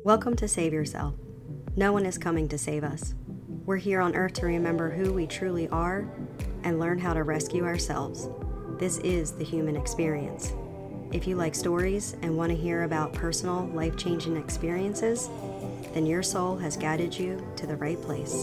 Welcome to Save Yourself. No one is coming to save us. We're here on earth to remember who we truly are and learn how to rescue ourselves. This is the human experience. If you like stories and want to hear about personal, life-changing experiences, then your soul has guided you to the right place.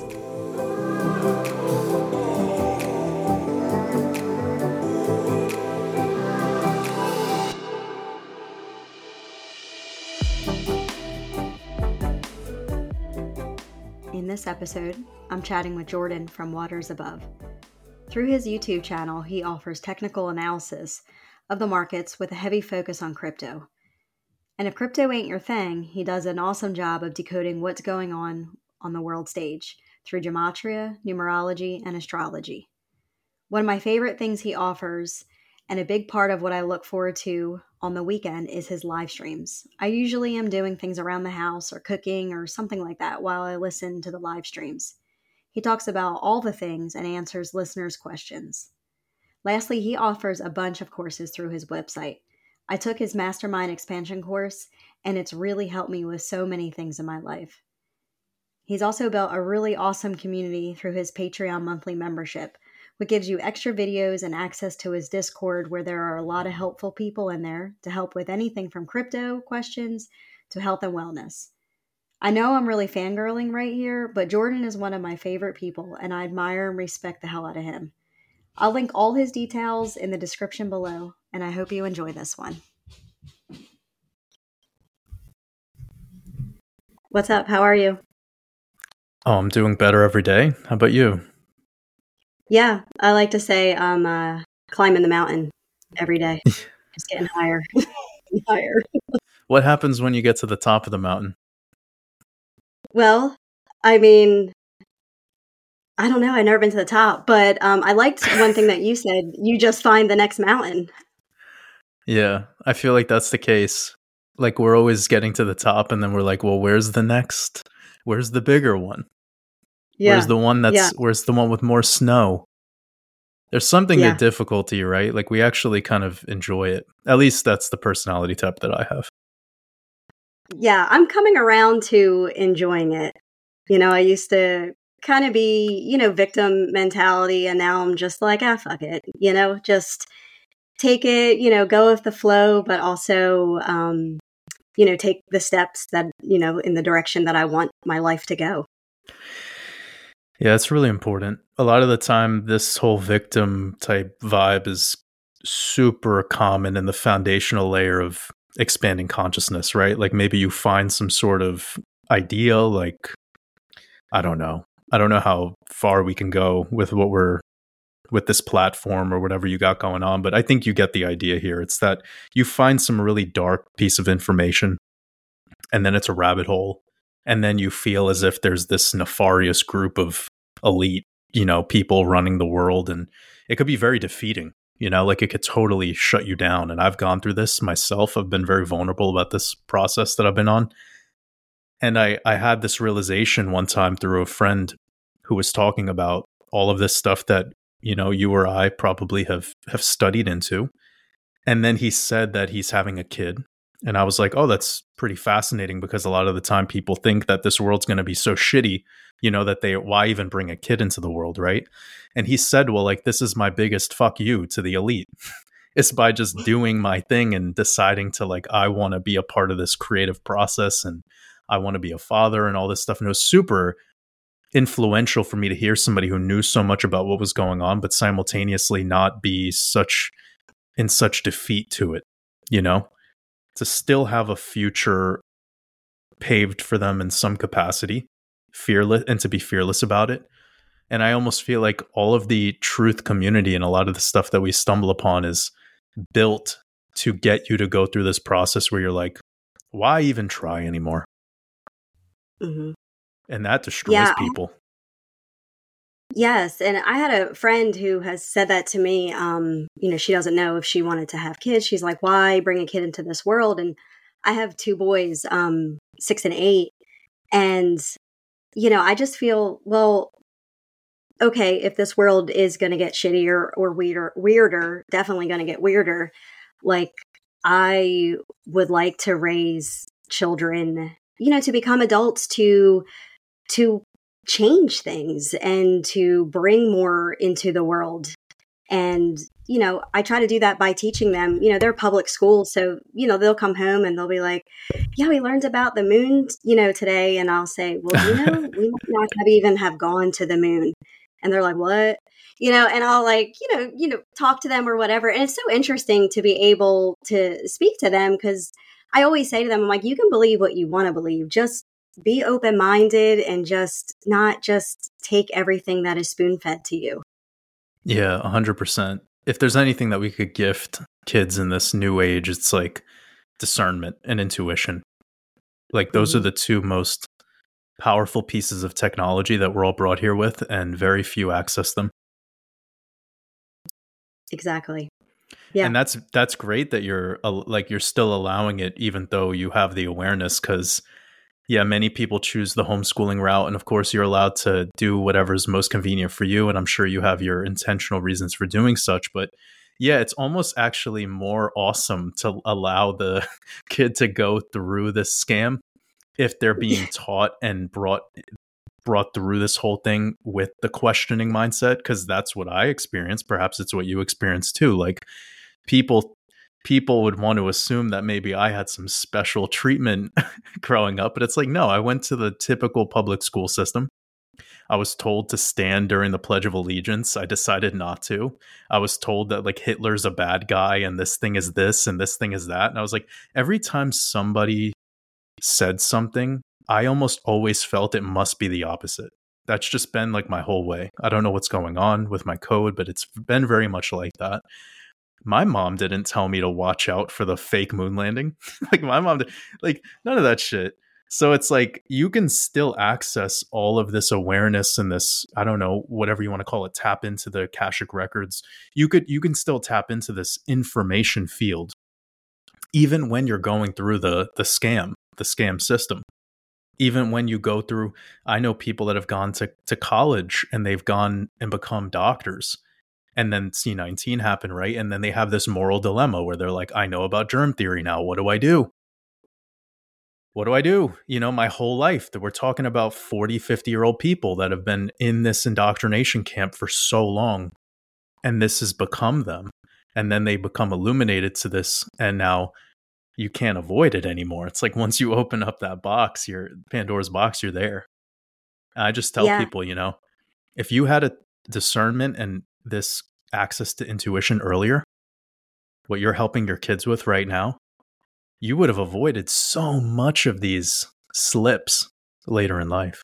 In this episode, I'm chatting with Jordan from Waters Above. Through his YouTube channel, he offers technical analysis of the markets with a heavy focus on crypto. And if crypto ain't your thing, he does an awesome job of decoding what's going on the world stage through gematria, numerology, and astrology. One of my favorite things he offers, and a big part of what I look forward to on the weekend, is his live streams. I usually am doing things around the house or cooking or something like that while I listen to the live streams. He talks about all the things and answers listeners' questions. Lastly, he offers a bunch of courses through his website. I took his Mastermind Expansion course, and it's really helped me with so many things in my life. He's also built a really awesome community through his Patreon monthly membership, which gives you extra videos and access to his Discord, where there are a lot of helpful people in there to help with anything from crypto questions to health and wellness. I know I'm really fangirling right here, but Jordan is one of my favorite people, and I admire and respect the hell out of him. I'll link all his details in the description below, and I hope you enjoy this one. What's up? How are you? Oh, I'm doing better every day. How about you? Yeah, I like to say I'm climbing the mountain every day. Just getting higher and higher. What happens when you get to the top of the mountain? Well, I mean, I don't know. I've never been to the top, but I liked one thing that you said. You just find the next mountain. Yeah, I feel like that's the case. Like, we're always getting to the top, and then we're like, well, where's the next? Where's the bigger one? Yeah. Where's the one where's the one with more snow? There's something to difficulty, right? Like, we actually kind of enjoy it. At least that's the personality type that I have. Yeah, I'm coming around to enjoying it. You know, I used to kind of be, victim mentality, and now I'm just like, fuck it. Just take it, go with the flow, but also, take the steps that, in the direction that I want my life to go. Yeah, it's really important. A lot of the time, this whole victim type vibe is super common in the foundational layer of expanding consciousness, right? Like, maybe you find some sort of idea, like, I don't know how far we can go with with this platform or whatever you got going on, but I think you get the idea here. It's that you find some really dark piece of information, and then it's a rabbit hole, and then you feel as if there's this nefarious group of elite, people running the world, and it could be very defeating. Like, it could totally shut you down. And I've gone through this myself. I've been very vulnerable about this process that I've been on. And I had this realization one time through a friend who was talking about all of this stuff that, you or I probably have studied into. And then he said that he's having a kid. And I was like, oh, that's pretty fascinating, because a lot of the time people think that this world's going to be so shitty, that why even bring a kid into the world, right? And he said, well, like, this is my biggest fuck you to the elite. It's by just doing my thing and deciding to, like, I want to be a part of this creative process, and I want to be a father and all this stuff. And it was super influential for me to hear somebody who knew so much about what was going on, but simultaneously not be in such defeat to it, to still have a future paved for them in some capacity, and to be fearless about it. And I almost feel like all of the truth community and a lot of the stuff that we stumble upon is built to get you to go through this process where you're like, why even try anymore? Mm-hmm. And that destroys people. Yes. And I had a friend who has said that to me. She doesn't know if she wanted to have kids. She's like, why bring a kid into this world? And I have two boys, 6 and 8. And, I just feel, well, okay, if this world is going to get shittier or weirder, definitely going to get weirder. Like, I would like to raise children to become adults, to change things and to bring more into the world. And, I try to do that by teaching them, they're public schools. So, they'll come home and they'll be like, yeah, we learned about the moon, today. And I'll say, well, we might not even have gone to the moon. And they're like, what? And I'll like, talk to them or whatever. And it's so interesting to be able to speak to them, because I always say to them, I'm like, you can believe what you want to believe. Just be open-minded and not just take everything that is spoon-fed to you. Yeah, 100%. If there's anything that we could gift kids in this new age, it's like discernment and intuition. Like those are the two most powerful pieces of technology that we're all brought here with, and very few access them. Exactly. Yeah. And that's great that you're still allowing it, even though you have the awareness, because many people choose the homeschooling route, and of course you're allowed to do whatever's most convenient for you, and I'm sure you have your intentional reasons for doing such. But it's almost actually more awesome to allow the kid to go through this scam if they're being taught and brought through this whole thing with the questioning mindset, because that's what I experienced. Perhaps it's what you experienced too. Like people would want to assume that maybe I had some special treatment growing up, but it's like, no, I went to the typical public school system. I was told to stand during the Pledge of Allegiance. I decided not to. I was told that like Hitler's a bad guy and this thing is this and this thing is that. And I was like, every time somebody said something, I almost always felt it must be the opposite. That's just been like my whole way. I don't know what's going on with my code, but it's been very much like that. My mom didn't tell me to watch out for the fake moon landing. Like my mom did, like none of that shit. So it's like you can still access all of this awareness and this, I don't know, whatever you want to call it, tap into the Akashic records. You can still tap into this information field even when you're going through the scam system. Even when you go through, I know people that have gone to college and they've gone and become doctors. And then C-19 happened, right? And then they have this moral dilemma where they're like, I know about germ theory now. What do I do? What do I do? My whole life that we're talking about 40, 50-year-old people that have been in this indoctrination camp for so long. And this has become them. And then they become illuminated to this. And now you can't avoid it anymore. It's like once you open up that box, Pandora's box, you're there. And I just tell people, if you had a discernment and this access to intuition earlier, what you're helping your kids with right now, you would have avoided so much of these slips later in life.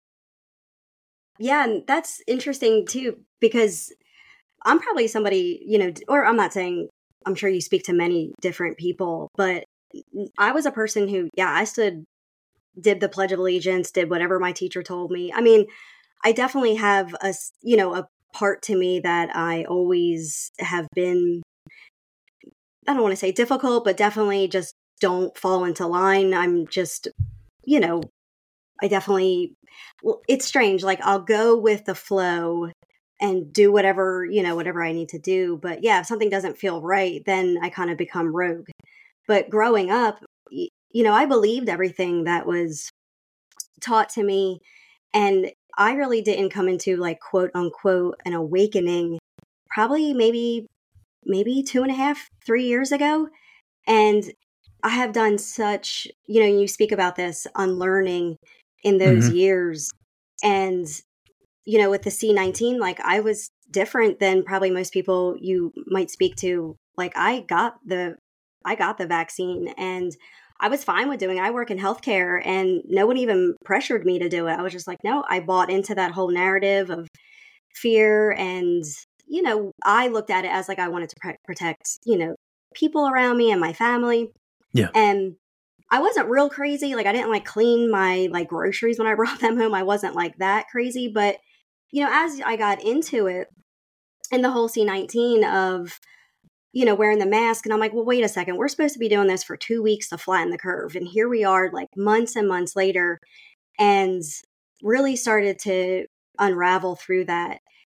Yeah, and that's interesting too, because I'm probably somebody, or I'm not saying, I'm sure you speak to many different people, but I was a person who, I did the Pledge of Allegiance, did whatever my teacher told me. I mean, I definitely have a part to me that I always have been, I don't want to say difficult, but definitely just don't fall into line. I'm just, I definitely, it's strange. Like I'll go with the flow and do whatever, whatever I need to do. But if something doesn't feel right, then I kind of become rogue. But growing up, I believed everything that was taught to me. And I really didn't come into like quote unquote an awakening probably maybe 2.5, 3 years ago. And I have done such, you speak about this unlearning in those years. And, with the C-19, like I was different than probably most people you might speak to. Like I got the vaccine and I was fine with doing it. I work in healthcare and no one even pressured me to do it. I was just like, no, I bought into that whole narrative of fear. And, I looked at it as like I wanted to protect, people around me and my family. Yeah. And I wasn't real crazy. Like I didn't like clean my like groceries when I brought them home. I wasn't like that crazy. But, as I got into it and the whole C-19 of, wearing the mask. And I'm like, well, wait a second. We're supposed to be doing this for 2 weeks to flatten the curve. And here we are like months and months later and really started to unravel through that.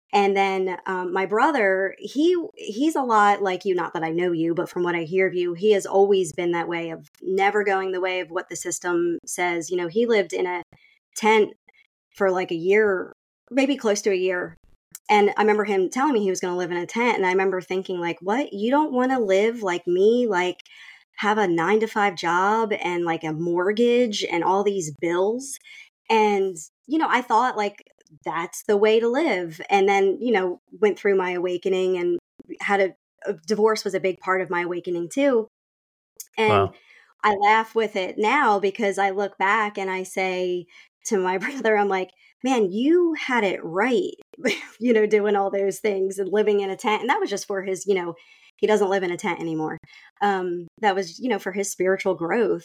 And then my brother, he's a lot like you. Not that I know you, but from what I hear of you, he has always been that way of never going the way of what the system says. You know, he lived in a tent for like a year, maybe close to a year. And I remember him telling me he was going to live in a tent. And I remember thinking, like, what? You don't want to live like me? Like, have a 9 to 5 job and like a mortgage and all these bills? And, you know, I thought like that's the way to live. And then, you know, went through my awakening and had a divorce was a big part of my awakening too. And Wow. I laugh with it now because I look back and I say to my brother, I'm like, man, you had it right, you know, doing all those things and living in a tent. And that was just for his, you know, he doesn't live in a tent anymore. That was, you know, for his spiritual growth.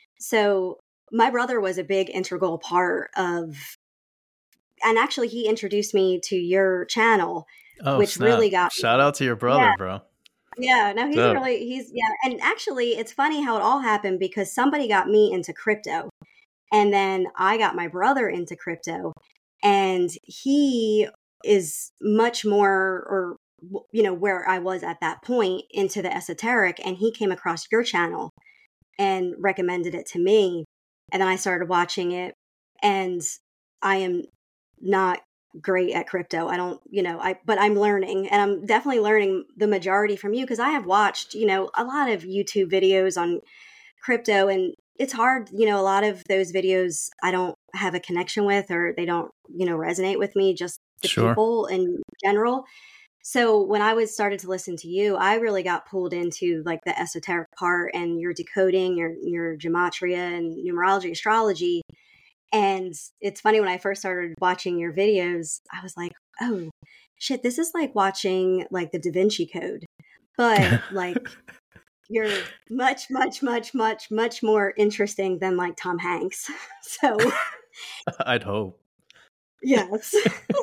So my brother was a big integral part of, and actually he introduced me to your channel, Oh, which really snap. got Shout me. out to your Yeah. brother, bro. Yeah, no, Dope. yeah. And actually, it's funny how it all happened because somebody got me into crypto. And then I got my brother into crypto. And he is much more, or, you know, where I was at that point into the esoteric. And he came across your channel and recommended it to me. And then I started watching it. And I am not great at crypto. I don't, you know, but I'm learning, and I'm definitely learning the majority from you because I have watched, you know, a lot of YouTube videos on crypto, and it's hard, you know, a lot of those videos I don't have a connection with, or they don't, you know, resonate with me, just the Sure. people in general. So when I was started to listen to you, I really got pulled into like the esoteric part and your decoding, your gematria and numerology, astrology. And it's funny, when I first started watching your videos, I was like, oh shit, this is like watching like the Da Vinci Code. But like you're much, much, much, much, much more interesting than like Tom Hanks. So I'd hope. yes.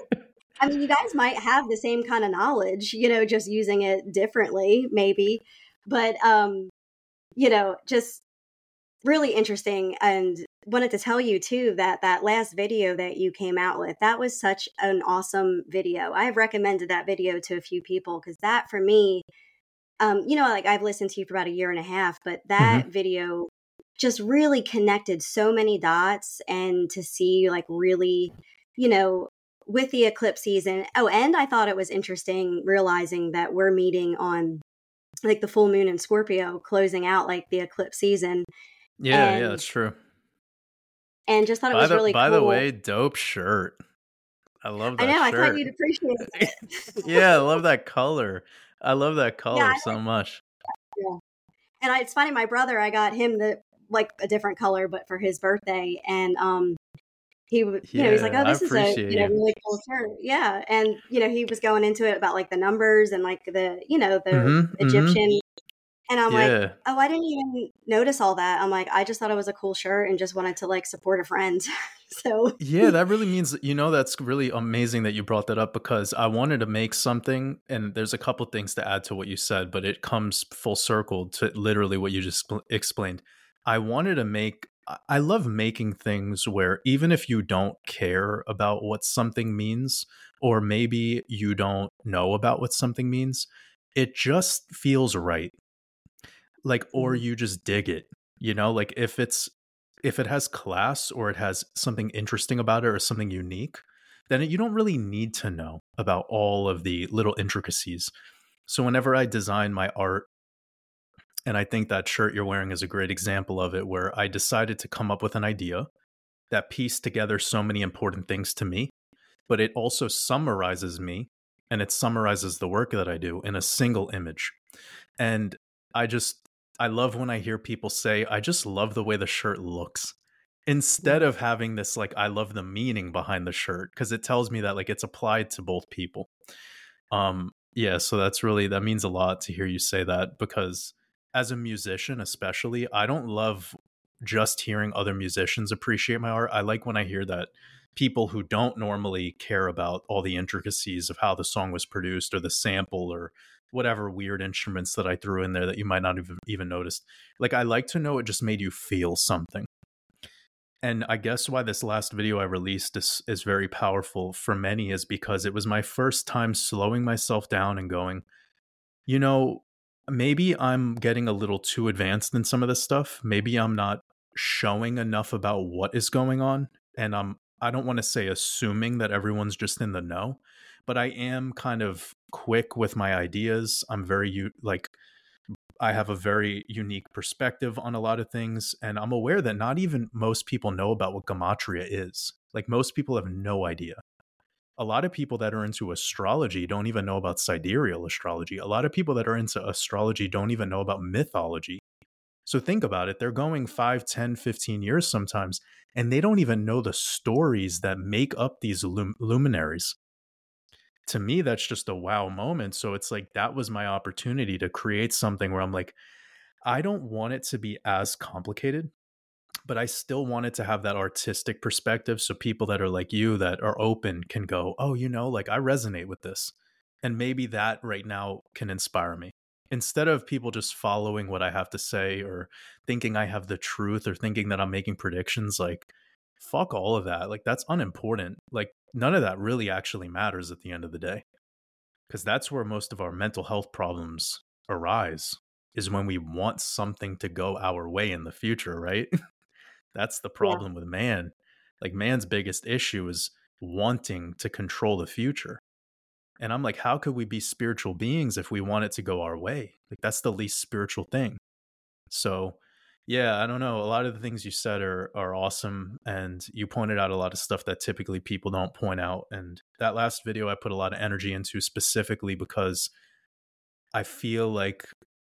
I mean, you guys might have the same kind of knowledge, you know, just using it differently, maybe. But you know, just really interesting. And wanted to tell you too that that last video that you came out with, that was such an awesome video. I've recommended that video to a few people because that for me, you know, like I've listened to you for about a year and a half, but Hmm. that video just really connected so many dots. And to see like really, you know, with the eclipse season. Oh, and I thought it was interesting realizing that we're meeting on like the full moon in Scorpio, closing out like the eclipse season. Yeah, yeah, And that's true. just thought it By was the really by the cool. way, dope shirt. I love I that know, I thought shirt. you'd appreciate it. Yeah, I love that color. I love that Yeah, color so much. yeah. And it's funny, my brother, I got him the like a different color, but for his birthday, and he would, you know, he's like, Yeah, "Oh, I this is a, appreciate you know, you. really cool shirt." Yeah, and you know, he was going into it about like the numbers and like the, you know, the Mhm, mhm. Egyptian, and I'm like, Yeah. "Oh, I didn't even notice all that." I'm like, "I just thought it was a cool shirt and just wanted to like support a friend." So, Yeah, that really means, that's really amazing that you brought that up because I wanted to make something, and there's a couple things to add to what you said, but it comes full circle to literally what you just explained. I wanted to make I love making things where even if you don't care about what something means, or maybe you don't know about what something means, it just feels right. Like, or mhm. you just dig it, like if it has class or it has something interesting about it or something unique, then you don't really need to know about all of the little intricacies. So whenever I design my art, and I think that shirt you're wearing is a great example of it, where I decided to come up with an idea that pieced together so many important things to me, but it also summarizes me, and it summarizes the work that I do in a single image. And I just I love when I hear people say, "I just love the way the shirt looks." Instead of having this like I love the meaning behind the shirt, because it tells me that like it's applied to both people. Yeah, so that means a lot to hear you say that, because as a musician especially, I don't love just hearing other musicians appreciate my art. I like when I hear that people who don't normally care about all the intricacies of how the song was produced or the sample or whatever weird instruments that I threw in there that you might not even notice. Like, I like to know it just made you feel something. And I guess why this last video I released is very powerful for many is because it was my first time slowing myself down and going, you know, maybe I'm getting a little too advanced in some of this stuff. Maybe I'm not showing enough about what is going on. And I don't want to say assuming that everyone's just in the know, but I am kind of quick with my ideas. I'm very like I have a very unique perspective on a lot of things, and I'm aware that not even most people know about what gematria is. Like most people have no idea. A lot of people that are into astrology don't even know about sidereal astrology. A lot of people that are into astrology don't even know about mythology. So think about it. They're going 5, 10, 15 years sometimes, and they don't even know the stories that make up these luminaries. To me, that's just a wow moment. So it's like that was my opportunity to create something where I'm like, I don't want it to be as complicated, but I still want it to have that artistic perspective. So people that are like you that are open can go, oh, like I resonate with this. And maybe that right now can inspire me. Instead of people just following what I have to say or thinking I have the truth or thinking that I'm making predictions, like, fuck all of that. Like, that's unimportant. Like, none of that really actually matters at the end of the day. Because that's where most of our mental health problems arise, is when we want something to go our way in the future, right? That's the Yeah. problem with man. Like, man's biggest issue is wanting to control the future. And I'm like, how could we be spiritual beings if we want it to go our way? Like, that's the least spiritual thing. So, yeah, I don't know. A lot of the things you said are awesome. And you pointed out a lot of stuff that typically people don't point out. And that last video I put a lot of energy into specifically because I feel like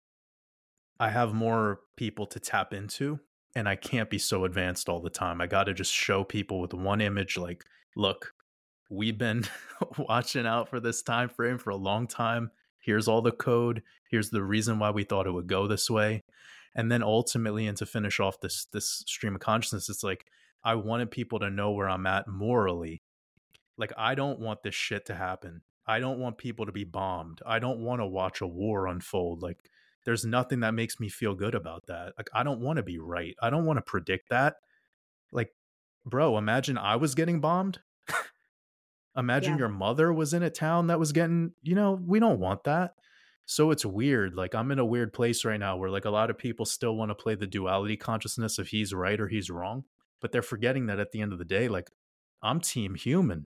I have more people to tap into and I can't be so advanced all the time. I got to just show people with one image, like, look, we've been watching out for this time frame for a long time. Here's all the code. Here's the reason why we thought it would go this way. And then ultimately, and to finish off this stream of consciousness, it's like I wanted people to know where I'm at morally. Like, I don't want this shit to happen. I don't want people to be bombed. I don't want to watch a war unfold. Like, there's nothing that makes me feel good about that. Like, I don't want to be right. I don't want to predict that. Like, bro, imagine I was getting bombed. Imagine Yeah. your mother was in a town that was getting, we don't want that. So it's weird. Like, I'm in a weird place right now where like a lot of people still want to play the duality consciousness of he's right or he's wrong, but they're forgetting that at the end of the day, like, I'm team human.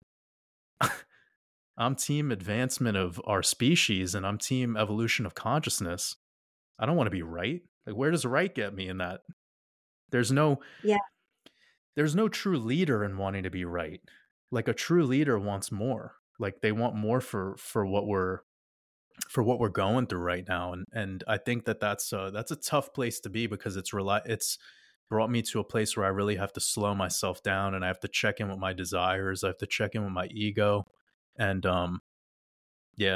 I'm team advancement of our species and I'm team evolution of consciousness. I don't want to be right. Like, where does right get me in that? There's no Yeah. there's no true leader in wanting to be right. Like, a true leader wants more. Like, they want more for what we're going through right now, and I think that's a tough place to be because it's brought me to a place where I really have to slow myself down and I have to check in with my desires. I have to check in with my ego, and yeah.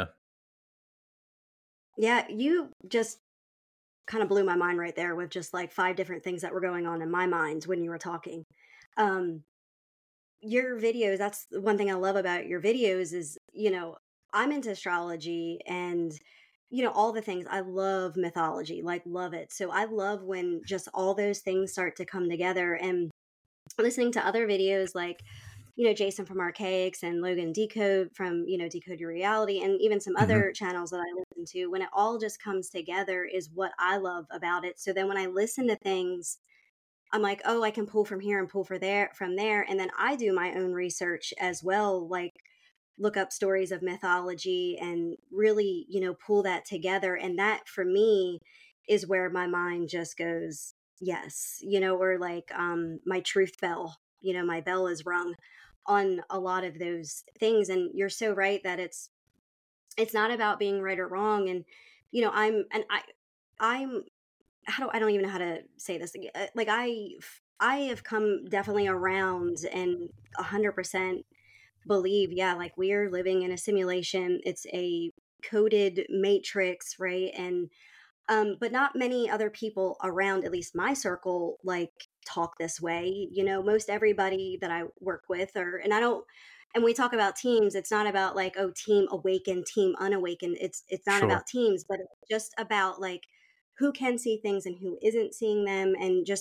Yeah, you just kind of blew my mind right there with just like 5 different things that were going on in my mind when you were talking. Um, your videos, that's the one thing I love about your videos is, I'm into astrology and, all the things. I love mythology, like love it. So I love when just all those things start to come together and listening to other videos like, Jason from Archaics and Logan Decode from, Decode Your Reality, and even some Mm-hmm. other channels that I listen to, when it all just comes together is what I love about it. So then when I listen to things, I'm like, oh, I can pull from here and pull from there. And then I do my own research as well, like look up stories of mythology and really, pull that together. And that for me is where my mind just goes, yes, or like my truth bell, my bell is rung on a lot of those things. And you're so right that it's not about being right or wrong. And, I'm I don't even know how to say this. Like I have come definitely around and 100% believe, yeah, like we are living in a simulation. It's a coded matrix, right? And but not many other people around, at least my circle, like talk this way. Most everybody that I work with, and I don't. And we talk about teams. It's not about like, oh, team awakened, team unawakened. It's not Sure. about teams, but it's just about like who can see things and who isn't seeing them, and just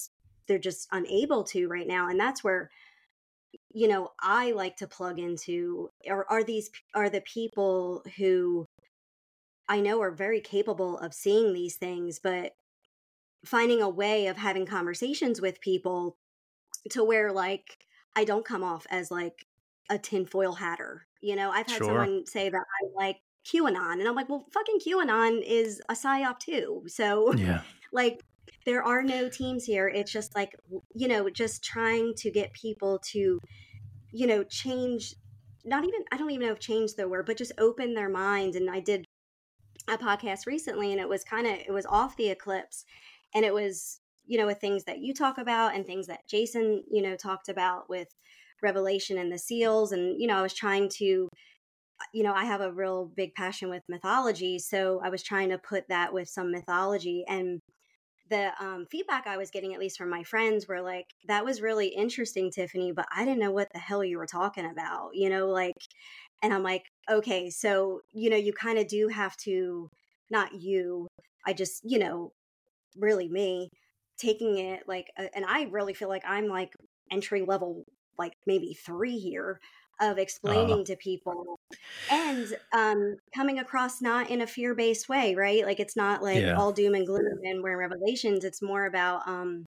they're just unable to right now. And that's where, I like to plug into, are the people who I know are very capable of seeing these things, but finding a way of having conversations with people to where, like, I don't come off as like a tinfoil hatter. I've had Sure. someone say that I like QAnon, and I'm like, well, fucking QAnon is a psyop too. So, Yeah. like, there are no teams here. It's just like, just trying to get people to, change, not even, I don't even know if change the word, but just open their minds. And I did a podcast recently, and it was off the eclipse, and it was, with things that you talk about and things that Jason, talked about with Revelation and the seals. And, I was trying to, I have a real big passion with mythology. So I was trying to put that with some mythology, and the feedback I was getting, at least from my friends, were like, that was really interesting, Tiffany, but I didn't know what the hell you were talking about, like, and I'm like, okay, so, you kind of do have to, not you, I just, really me taking it like, and I really feel like I'm like entry level, like maybe 3 here of explaining to people, and coming across not in a fear-based way, right? Like, it's not like Yeah. all doom and gloom and we're Revelations. It's more about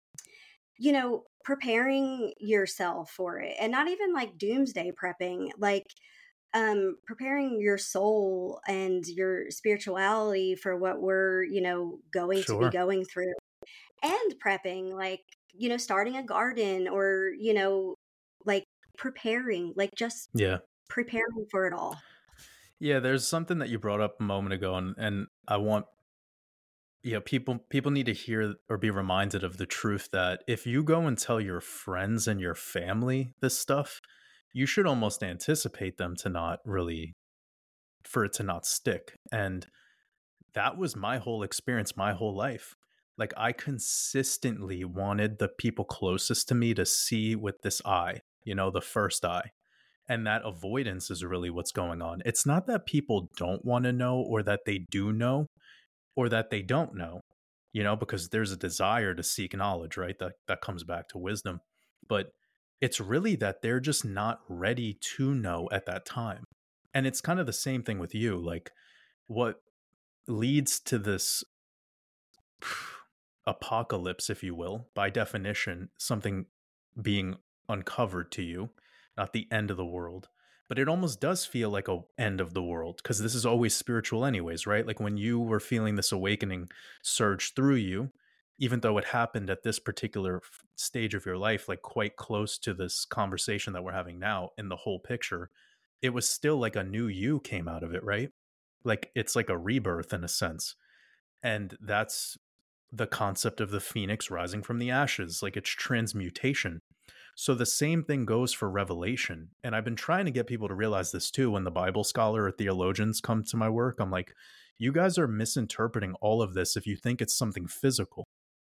preparing yourself for it, and not even like doomsday prepping, like preparing your soul and your spirituality for what we're, going to be Sure. going through, and prepping, like, starting a garden, or, like preparing, like just Yeah. preparing for it all. Yeah, there's something that you brought up a moment ago, and I want, people need to hear or be reminded of the truth that if you go and tell your friends and your family this stuff, you should almost anticipate them to not really, for it to not stick. And that was my whole experience, my whole life. Like, I consistently wanted the people closest to me to see with this eye, the first eye. And that avoidance is really what's going on. It's not that people don't want to know, or that they do know, or that they don't know, because there's a desire to seek knowledge, right? That comes back to wisdom. But it's really that they're just not ready to know at that time. And it's kind of the same thing with you. Like, what leads to this apocalypse, if you will, by definition, something being uncovered to you, not the end of the world. But it almost does feel like a end of the world, because this is always spiritual anyways, right? Like, when you were feeling this awakening surge through you, even though it happened at this particular stage of your life, like quite close to this conversation that we're having now in the whole picture, it was still like a new you came out of it, right? Like, it's like a rebirth in a sense. And that's the concept of the phoenix rising from the ashes, like it's transmutation. So the same thing goes for Revelation. And I've been trying to get people to realize this too. When the Bible scholar or theologians come to my work, I'm like, you guys are misinterpreting all of this if you think it's something physical.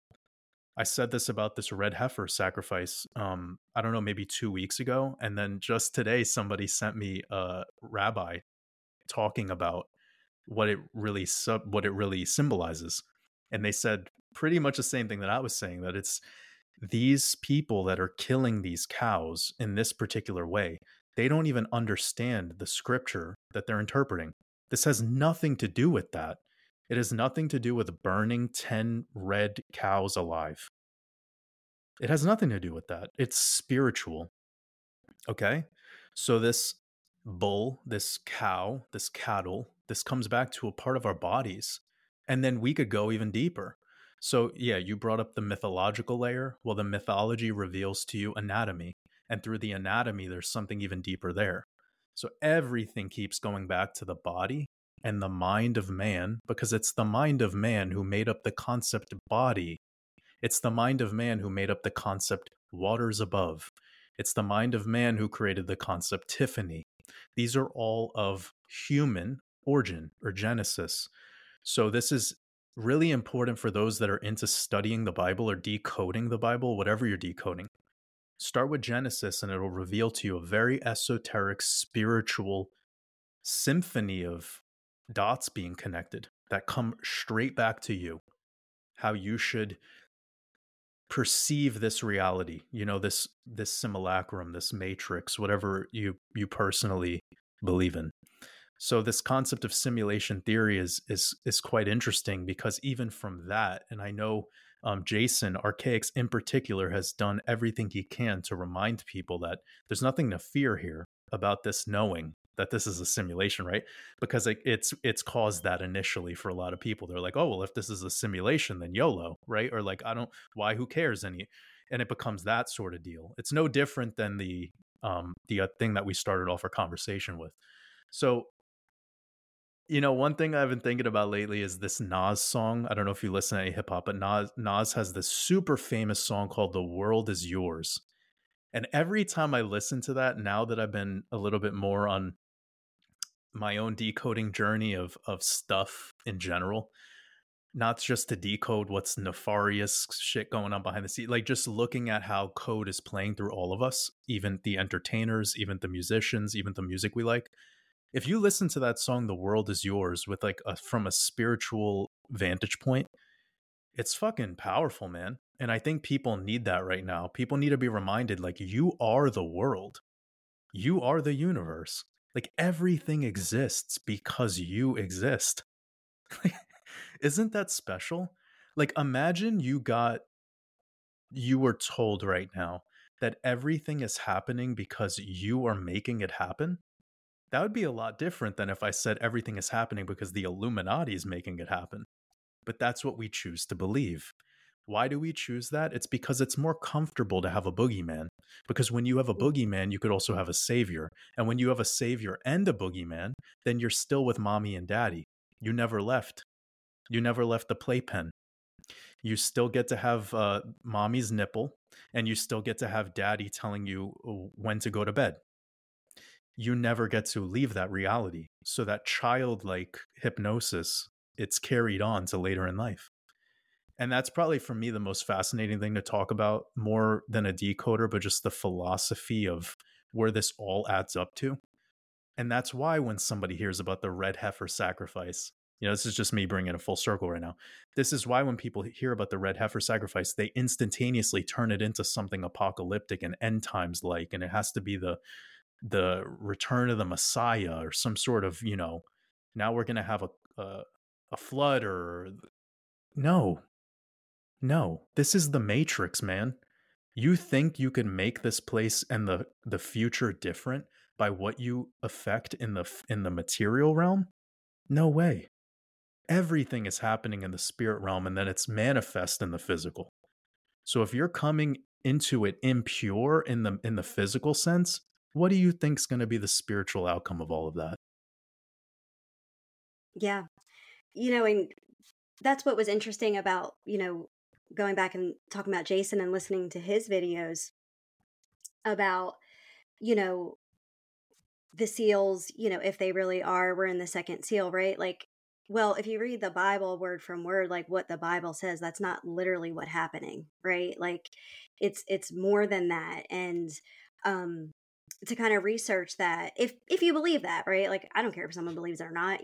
I said this about this red heifer sacrifice, I don't know, maybe 2 weeks ago. And then just today, somebody sent me a rabbi talking about what it really symbolizes. And they said pretty much the same thing that I was saying, that it's these people that are killing these cows in this particular way. They don't even understand the scripture that they're interpreting. This has nothing to do with that. It has nothing to do with burning 10 red cows alive. It has nothing to do with that. It's spiritual. Okay? So this bull, this cow, this cattle, this comes back to a part of our bodies. And then we could go even deeper. So, yeah, you brought up the mythological layer. Well, the mythology reveals to you anatomy. And through the anatomy, there's something even deeper there. So everything keeps going back to the body and the mind of man, because it's the mind of man who made up the concept body. It's the mind of man who made up the concept waters above. It's the mind of man who created the concept Tiffany. These are all of human origin or genesis. So this is really important for those that are into studying the Bible or decoding the Bible, whatever you're decoding. Start with Genesis and it'll reveal to you a very esoteric, spiritual symphony of dots being connected that come straight back to you. How you should perceive this reality, this simulacrum, this matrix, whatever you personally believe in. So this concept of simulation theory is quite interesting, because even from that, and I know Jason Archaix in particular has done everything he can to remind people that there's nothing to fear here about this knowing that this is a simulation, right? Because it's caused that initially for a lot of people. They're like, oh, well, if this is a simulation, then YOLO, right? Or like, who cares any? And it becomes that sort of deal. It's no different than the thing that we started off our conversation with. So, one thing I've been thinking about lately is this Nas song. I don't know if you listen to any hip hop, but Nas has this super famous song called "The World Is Yours." And every time I listen to that, now that I've been a little bit more on my own decoding journey of stuff in general, not just to decode what's nefarious shit going on behind the scenes, like just looking at how code is playing through all of us, even the entertainers, even the musicians, even the music we like. If you listen to that song, "The World Is Yours," with like from a spiritual vantage point, it's fucking powerful, man. And I think people need that right now. People need to be reminded, like, you are the world. You are the universe. Like, everything exists because you exist. Isn't that special? Like, imagine you were told right now that everything is happening because you are making it happen. That would be a lot different than if I said everything is happening because the Illuminati is making it happen. But that's what we choose to believe. Why do we choose that? It's because it's more comfortable to have a boogeyman. Because when you have a boogeyman, you could also have a savior. And when you have a savior and a boogeyman, then you're still with mommy and daddy. You never left. You never left the playpen. You still get to have mommy's nipple, and you still get to have daddy telling you when to go to bed. You never get to leave that reality. So that childlike hypnosis, it's carried on to later in life. And that's probably, for me, the most fascinating thing to talk about, more than a decoder, but just the philosophy of where this all adds up to. And that's why when somebody hears about the red heifer sacrifice, this is just me bringing it full circle right now. This is why when people hear about the red heifer sacrifice, they instantaneously turn it into something apocalyptic and end times like, and it has to be the return of the Messiah or some sort of, now we're going to have a flood or No, this is the Matrix, man. You think you can make this place and the future different by what you affect in the material realm? No way. Everything is happening in the spirit realm, and then it's manifest in the physical. So if you're coming into it impure in the physical sense, what do you think is going to be the spiritual outcome of all of that? Yeah. And that's what was interesting about, going back and talking about Jason and listening to his videos about, the seals, if they really we're in the second seal, right? Like, well, if you read the Bible word from word, like what the Bible says, that's not literally what's happening, right? Like it's more than that. And to kind of research that, if you believe that, right? Like, I don't care if someone believes it or not,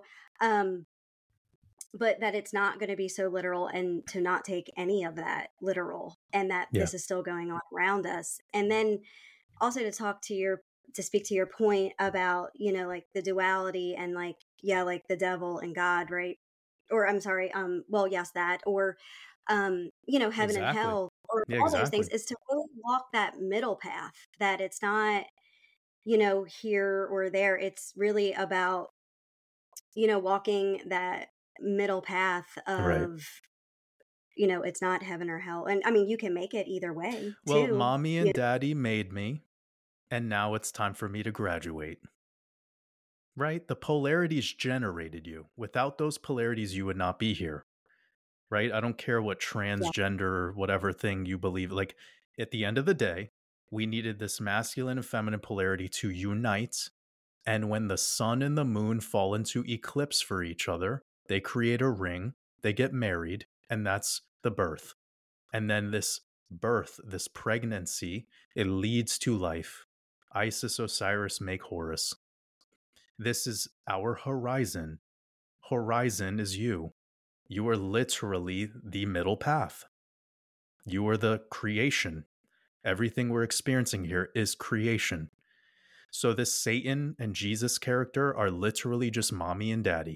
but that it's not going to be so literal, and to not take any of that literal, and that this is still going on around us. And then also to speak to your point about, like the duality and like the devil and God, right? Or I'm sorry, well, yes, that, or heaven Exactly. and hell, or all those things, is to really walk that middle path, that it's not, here or there. It's really about, walking that middle path of, right. It's not heaven or hell. And I mean, you can make it either way. Well, too, mommy and daddy made me, and now it's time for me to graduate. Right? The polarities generated you. Without those polarities, you would not be here. Right? I don't care what transgender, whatever thing you believe. Like, at the end of the day, we needed this masculine and feminine polarity to unite. And when the sun and the moon fall into eclipse for each other, they create a ring, they get married, and that's the birth. And then this birth, this pregnancy, it leads to life. Isis, Osiris, make Horus. This is our horizon. Horizon is you. You are literally the middle path. You are the creation. Everything we're experiencing here is creation. So this Satan and Jesus character are literally just mommy and daddy.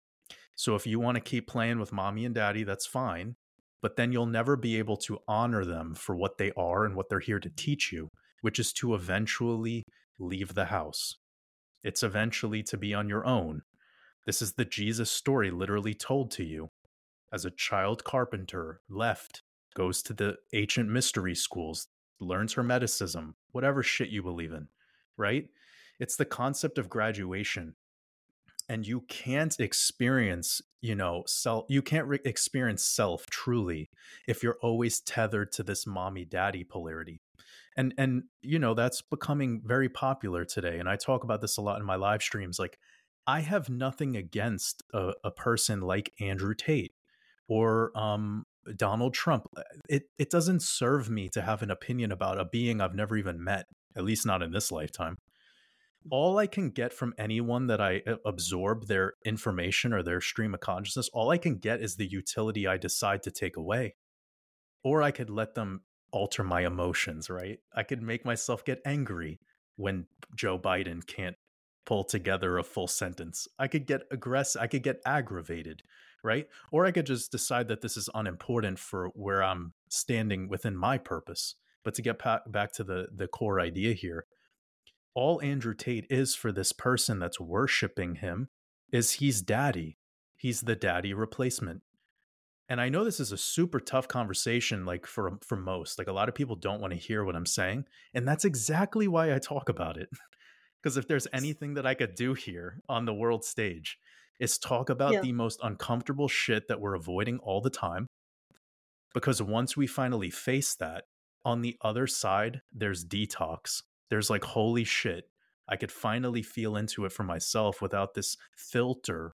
So if you want to keep playing with mommy and daddy, that's fine. But then you'll never be able to honor them for what they are and what they're here to teach you, which is to eventually leave the house. It's eventually to be on your own. This is the Jesus story literally told to you. As a child carpenter, left, goes to the ancient mystery schools, learns hermeticism, whatever shit you believe in, right? It's the concept of graduation. And you can't experience, self. You can't experience self truly if you're always tethered to this mommy daddy polarity. And that's becoming very popular today. And I talk about this a lot in my live streams. Like, I have nothing against a person like Andrew Tate or Donald Trump. It doesn't serve me to have an opinion about a being I've never even met, at least not in this lifetime. All I can get from anyone that I absorb their information or their stream of consciousness, all I can get is the utility I decide to take away. Or I could let them alter my emotions, right? I could make myself get angry when Joe Biden can't pull together a full sentence. I could get aggressive. I could get aggravated, right? Or I could just decide that this is unimportant for where I'm standing within my purpose. But to get back to the core idea here, all Andrew Tate is for this person that's worshiping him is he's daddy. He's the daddy replacement. And I know this is a super tough conversation, like for most. Like, a lot of people don't want to hear what I'm saying. And that's exactly why I talk about it. Because if there's anything that I could do here on the world stage, is talk about the most uncomfortable shit that we're avoiding all the time. Because once we finally face that, on the other side, there's detox. There's like, holy shit, I could finally feel into it for myself without this filter.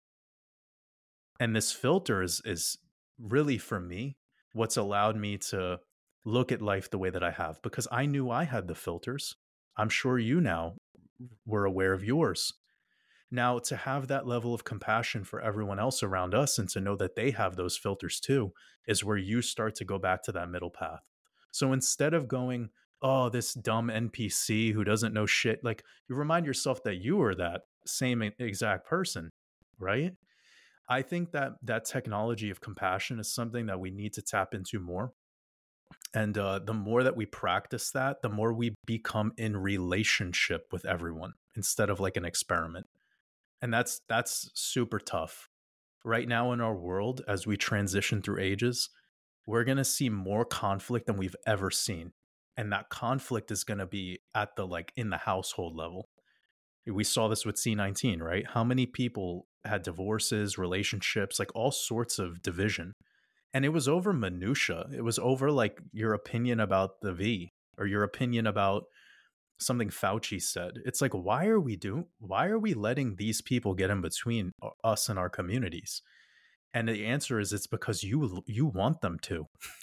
And this filter is really, for me, what's allowed me to look at life the way that I have, because I knew I had the filters. I'm sure you now were aware of yours. Now, to have that level of compassion for everyone else around us and to know that they have those filters too, is where you start to go back to that middle path. So instead of going, oh, this dumb NPC who doesn't know shit, like, you remind yourself that you are that same exact person, right? I think that technology of compassion is something that we need to tap into more. And the more that we practice that, the more we become in relationship with everyone instead of like an experiment. And that's super tough. Right now in our world, as we transition through ages, we're going to see more conflict than we've ever seen. And that conflict is going to be at the, like, in the household level. We saw this with C19, right? How many people had divorces, relationships, like all sorts of division. And it was over minutia. It was over like your opinion about the V or your opinion about something Fauci said. It's like, why are we letting these people get in between us and our communities? And the answer is, it's because you want them to.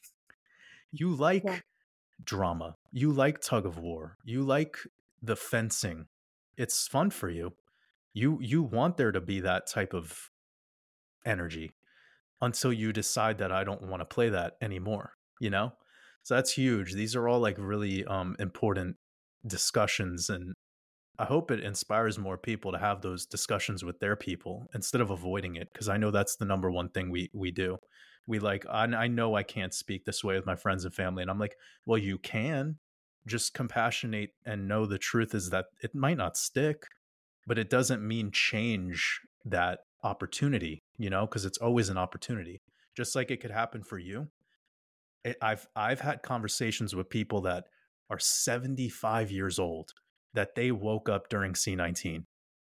You like drama. You like tug of war. You like the fencing. It's fun for you. You want there to be that type of energy until you decide that I don't want to play that anymore, So that's huge. These are all like really important discussions, and I hope it inspires more people to have those discussions with their people instead of avoiding it, because I know that's the number one thing we do. We like, I know I can't speak this way with my friends and family, and I'm like, well, you can just compassionate and know the truth is that it might not stick, but it doesn't mean change that opportunity, because it's always an opportunity. Just like it could happen for you. I've had conversations with people that are 75 years old that they woke up during C19.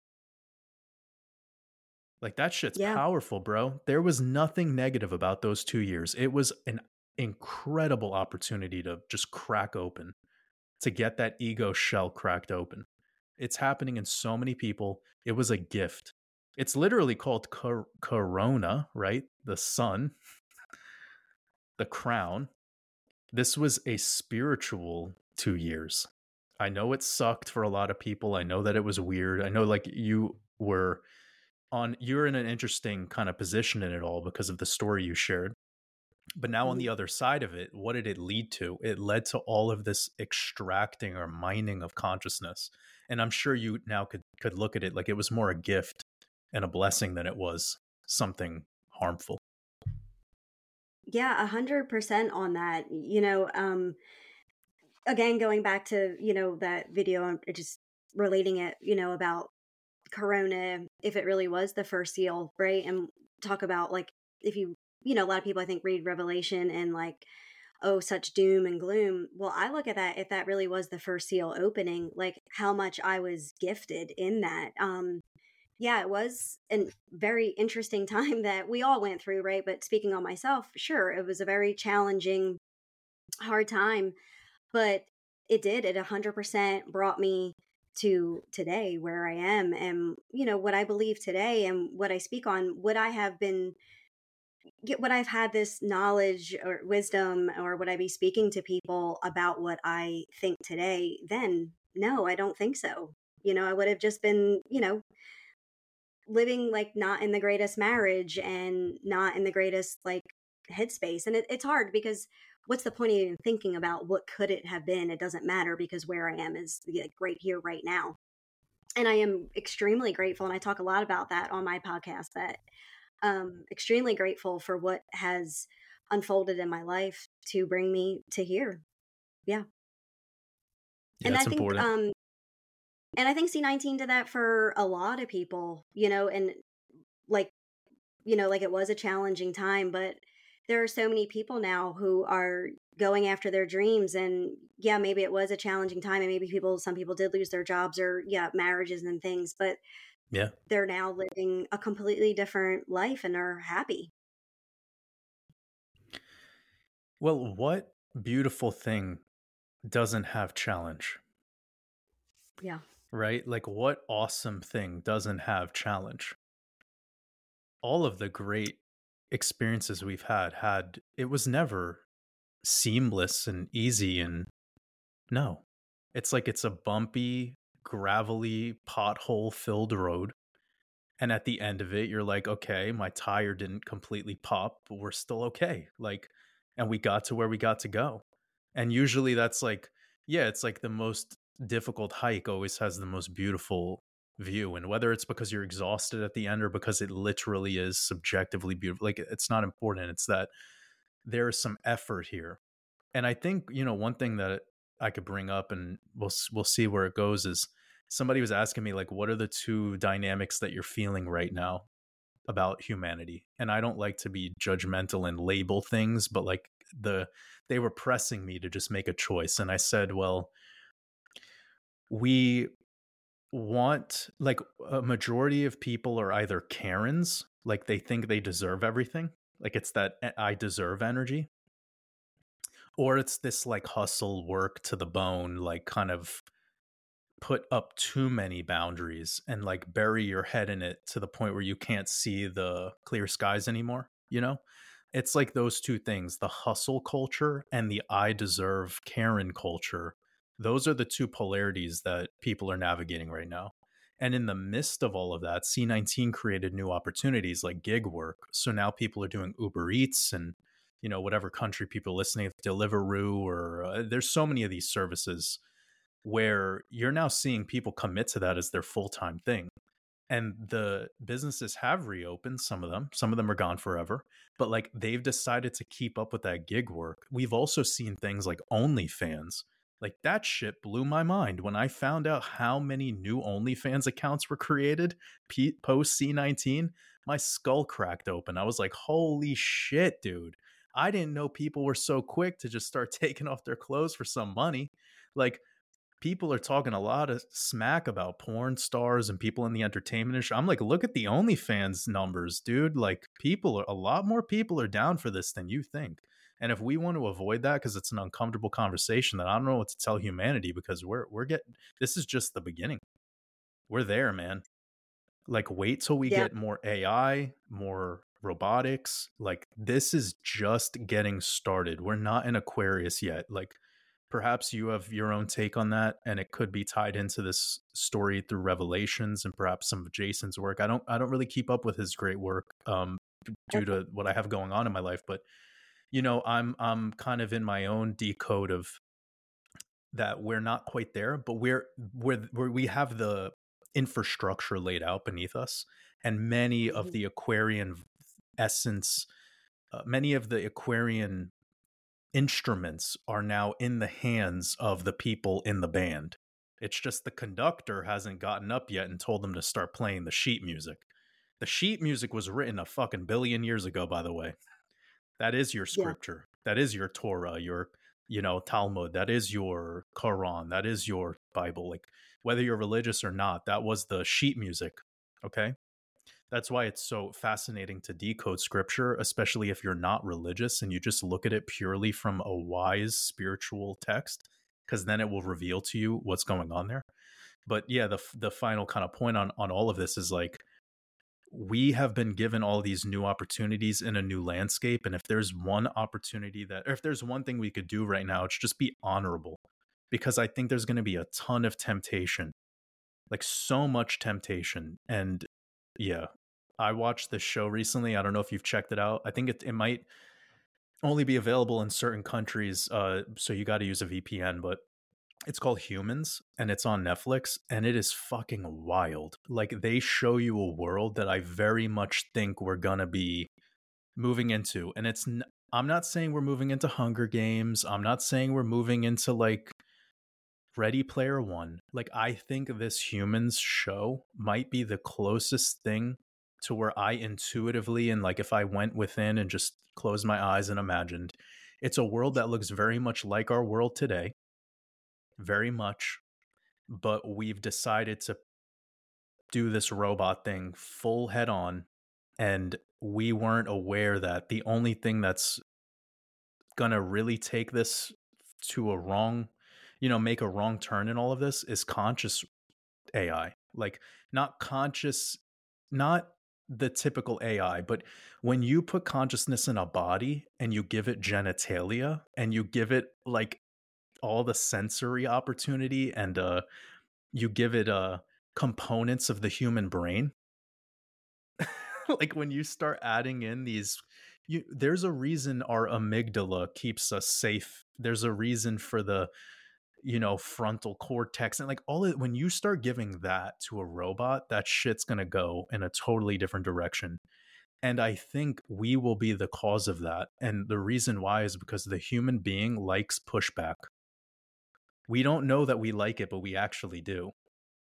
Like, that shit's powerful, bro. There was nothing negative about those 2 years. It was an incredible opportunity to just crack open, to get that ego shell cracked open. It's happening in so many people. It was a gift. It's literally called Corona, right? The sun, the crown. This was a spiritual 2 years. I know it sucked for a lot of people. I know that it was weird. I know, like, you're in an interesting kind of position in it all because of the story you shared. But now on the other side of it, what did it lead to? It led to all of this extracting or mining of consciousness. And I'm sure you now could look at it like it was more a gift and a blessing than it was something harmful. Yeah, 100% on that. Again, going back to, that video, I'm just relating it, about Corona, if it really was the first seal, right? And talk about like, if you, a lot of people I think read Revelation and like, oh, such doom and gloom. Well, I look at that, if that really was the first seal opening, like how much I was gifted in that. Yeah, it was a very interesting time that we all went through, right? But speaking on myself, sure, it was a very challenging, hard time, but it 100% brought me to today where I am. And, what I believe today and what I speak on, would I have been, would I've had this knowledge or wisdom, or would I be speaking to people about what I think today? Then no, I don't think so. I would have just been, living like not in the greatest marriage and not in the greatest like headspace. And it's hard because what's the point of even thinking about what could it have been? It doesn't matter because where I am is like right here, right now. And I am extremely grateful. And I talk a lot about that on my podcast, that extremely grateful for what has unfolded in my life to bring me to here. Yeah. Yeah, that's important. And I think C19 did that for a lot of people, and like, like it was a challenging time, but there are so many people now who are going after their dreams. And yeah, maybe it was a challenging time, and maybe some people did lose their jobs or marriages and things, but yeah, they're now living a completely different life and are happy. Well, what beautiful thing doesn't have challenge? Yeah. Right? Like, what awesome thing doesn't have challenge? All of the great experiences we've had, it was never seamless and easy. And no, it's like it's a bumpy, gravelly, pothole filled road. And at the end of it, you're like, okay, my tire didn't completely pop, but we're still okay. Like, and we got to where we got to go. And usually that's like, yeah, it's like the most difficult hike always has the most beautiful view. And whether it's because you're exhausted at the end or because it literally is subjectively beautiful, like it's not important. It's that there is some effort here. And I think, one thing that I could bring up, and we'll see where it goes, is somebody was asking me, like, what are the two dynamics that you're feeling right now about humanity? And I don't like to be judgmental and label things, but like they were pressing me to just make a choice. And I said, well, we want, like, a majority of people are either Karens, like they think they deserve everything. Like it's that I deserve energy. Or it's this like hustle work to the bone, like kind of put up too many boundaries and like bury your head in it to the point where you can't see the clear skies anymore. It's like those two things, the hustle culture and the I deserve Karen culture. Those are the two polarities that people are navigating right now. And in the midst of all of that, C19 created new opportunities like gig work. So now people are doing Uber Eats and, whatever country people listening, Deliveroo, or there's so many of these services where you're now seeing people commit to that as their full-time thing. And the businesses have reopened, some of them are gone forever, but like they've decided to keep up with that gig work. We've also seen things like OnlyFans. Like that shit blew my mind when I found out how many new OnlyFans accounts were created post C19. My skull cracked open. I was like, holy shit, dude. I didn't know people were so quick to just start taking off their clothes for some money. Like, people are talking a lot of smack about porn stars and people in the entertainment industry. I'm like, look at the OnlyFans numbers, dude. Like, a lot more people are down for this than you think. And if we want to avoid that because it's an uncomfortable conversation, then I don't know what to tell humanity, because this is just the beginning. We're there, man. Like, wait till we get more AI, more robotics. Like, this is just getting started. We're not in Aquarius yet. Like, perhaps you have your own take on that, and it could be tied into this story through Revelations and perhaps some of Jason's work. I don't really keep up with his great work due to what I have going on in my life, but I'm kind of in my own decode of that. We're not quite there, but we have the infrastructure laid out beneath us, and many of the Aquarian essence, many of the Aquarian instruments are now in the hands of the people in the band. It's just the conductor hasn't gotten up yet and told them to start playing the sheet music. The sheet music was written a fucking billion years ago, by the way. That is your scripture. That is your Torah, your, Talmud. That is your Quran. That is your Bible. Like, whether you're religious or not, that was the sheet music. Okay? That's why it's so fascinating to decode scripture, especially if you're not religious and you just look at it purely from a wise spiritual text, because then it will reveal to you what's going on there. But yeah, the final kind of point on all of this is like, we have been given all these new opportunities in a new landscape. And if there's one opportunity or if there's one thing we could do right now, it's just be honorable, because I think there's going to be a ton of temptation, like so much temptation. And yeah, I watched this show recently. I don't know if you've checked it out. I think it might only be available in certain countries. So you got to use a VPN, but it's called Humans and it's on Netflix, and it is fucking wild. Like, they show you a world that I very much think we're going to be moving into. And I'm not saying we're moving into Hunger Games. I'm not saying we're moving into like Ready Player One. Like, I think this Humans show might be the closest thing to where I intuitively, and like if I went within and just closed my eyes and imagined, it's a world that looks very much like our world today. Very much. But we've decided to do this robot thing full head on. And we weren't aware that the only thing that's going to really take this to a wrong, make a wrong turn in all of this is conscious AI. Like, not conscious, not the typical AI, but when you put consciousness in a body and you give it genitalia and you give it like all the sensory opportunity and you give it components of the human brain, like when you start adding in these, there's a reason our amygdala keeps us safe. There's a reason for the frontal cortex, and like all of, when you start giving that to a robot, that shit's gonna go in a totally different direction. And I think we will be the cause of that. And the reason why is because the human being likes pushback. We don't know that we like it, but we actually do.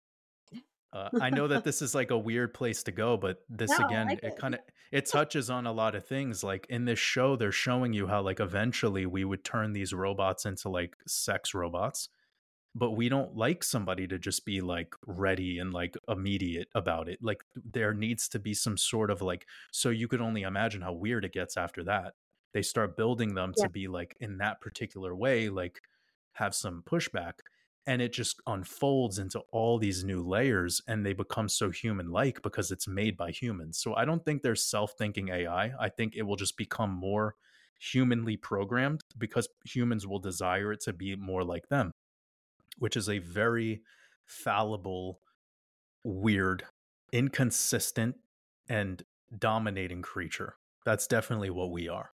I know that this is like a weird place to go, but this again, it touches on a lot of things. Like in this show, they're showing you how like eventually we would turn these robots into like sex robots, but we don't like somebody to just be like ready and like immediate about it. Like there needs to be some sort of like, so you could only imagine how weird it gets after that. They start building them to be like in that particular way, like have some pushback. And it just unfolds into all these new layers, and they become so human-like because it's made by humans. So I don't think there's self-thinking AI. I think it will just become more humanly programmed because humans will desire it to be more like them, which is a very fallible, weird, inconsistent, and dominating creature. That's definitely what we are.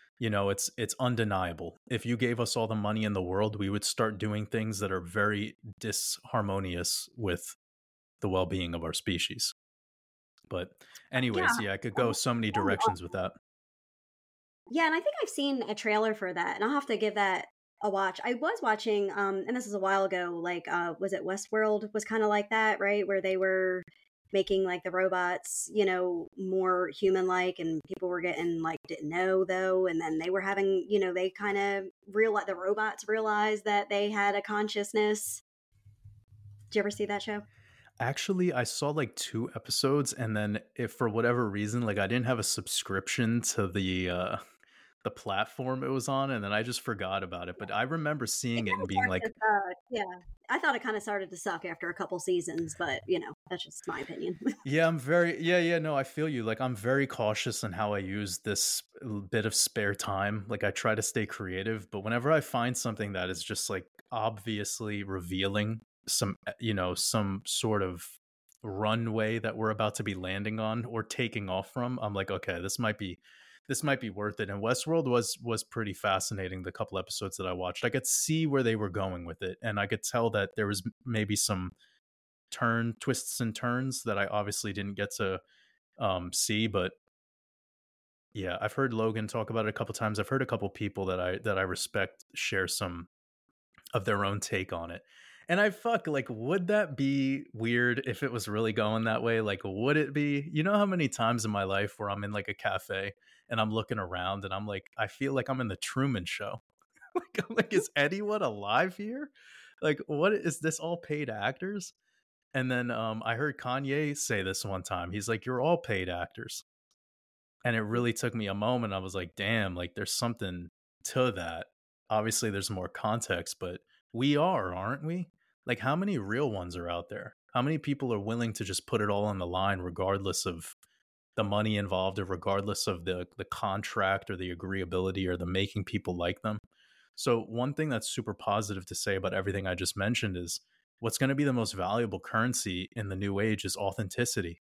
It's undeniable. If you gave us all the money in the world, we would start doing things that are very disharmonious with the well-being of our species. But anyways, I could go so many directions with that. Yeah, and I think I've seen a trailer for that, and I'll have to give that a watch. I was watching, and this is a while ago, like, was it Westworld was kind of like that, right? Where they were making like the robots, more human-like, and people were getting like didn't know though, and then they were having, they kind of the robots realized that they had a consciousness. Did you ever see that show? Actually, I saw like 2 episodes, and then if for whatever reason, like I didn't have a subscription to the platform it was on, and then I just forgot about it. But I remember seeing it and being like, I thought it kind of started to suck after a couple seasons, but that's just my opinion. Yeah, no, I feel you. Like, I'm very cautious on how I use this bit of spare time. Like, I try to stay creative, but whenever I find something that is just like obviously revealing some sort of runway that we're about to be landing on or taking off from, I'm like, okay, this might be this might be worth it. And Westworld was pretty fascinating. The couple episodes that I watched, I could see where they were going with it, and I could tell that there was maybe some twists and turns that I obviously didn't get to see. But yeah, I've heard Logan talk about it a couple times. I've heard a couple people that I respect share some of their own take on it. And like, would that be weird if it was really going that way? Like, would it be? You know how many times in my life where I'm in like a cafe and I'm looking around and I'm like, I feel like I'm in the Truman Show. Like, I'm like, is anyone alive here? Like, what is this? All paid actors? And then I heard Kanye say this one time. He's like, "You're all paid actors," and it really took me a moment. I was like, "Damn!" Like, there's something to that. Obviously, there's more context, but we aren't we? Like, how many real ones are out there? How many people are willing to just put it all on the line, regardless of the money involved, or regardless of the contract or the agreeability or the making people like them? So one thing that's super positive to say about everything I just mentioned is what's going to be the most valuable currency in the new age is authenticity.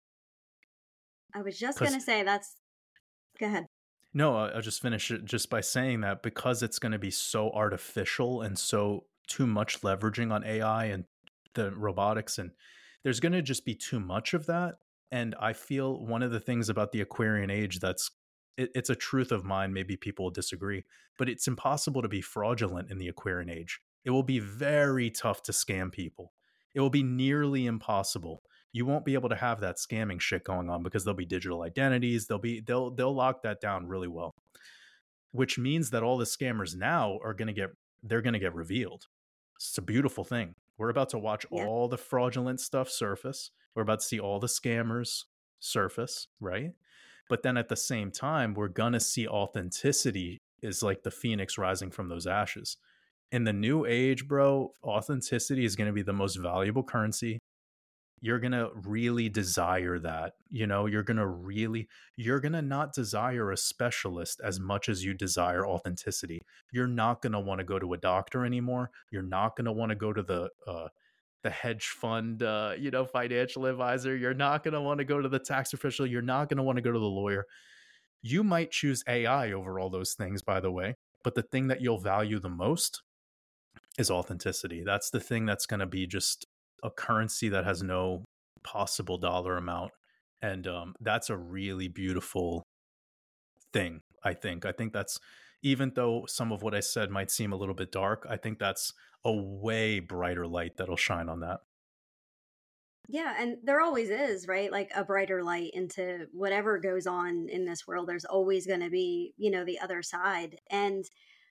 I was just going to say that's. Go ahead. No, I'll just finish it just by saying that because it's going to be so artificial and so too much leveraging on AI and the robotics, and there's going to just be too much of that. And I feel one of the things about the Aquarian age it's a truth of mine. Maybe people will disagree, but it's impossible to be fraudulent in the Aquarian age. It will be very tough to scam people. It will be nearly impossible. You won't be able to have that scamming shit going on because there'll be digital identities. They'll lock that down really well, which means that all the scammers now are going to get revealed. It's a beautiful thing. We're about to watch all the fraudulent stuff surface. We're about to see all the scammers surface, right? But then at the same time, we're going to see authenticity is like the phoenix rising from those ashes. In the new age, bro, authenticity is going to be the most valuable currency. You're going to really desire that. You know, you're going to not desire a specialist as much as you desire authenticity. You're not going to want to go to a doctor anymore. You're not going to want to go to the hedge fund, financial advisor. You're not going to want to go to the tax official. You're not going to want to go to the lawyer. You might choose AI over all those things, by the way. But the thing that you'll value the most is authenticity. That's the thing that's going to be just a currency that has no possible dollar amount. And that's a really beautiful thing, I think. I think that's, even though some of what I said might seem a little bit dark, I think that's a way brighter light that'll shine on that. Yeah, and there always is, right? Like a brighter light into whatever goes on in this world. There's always going to be, the other side. And,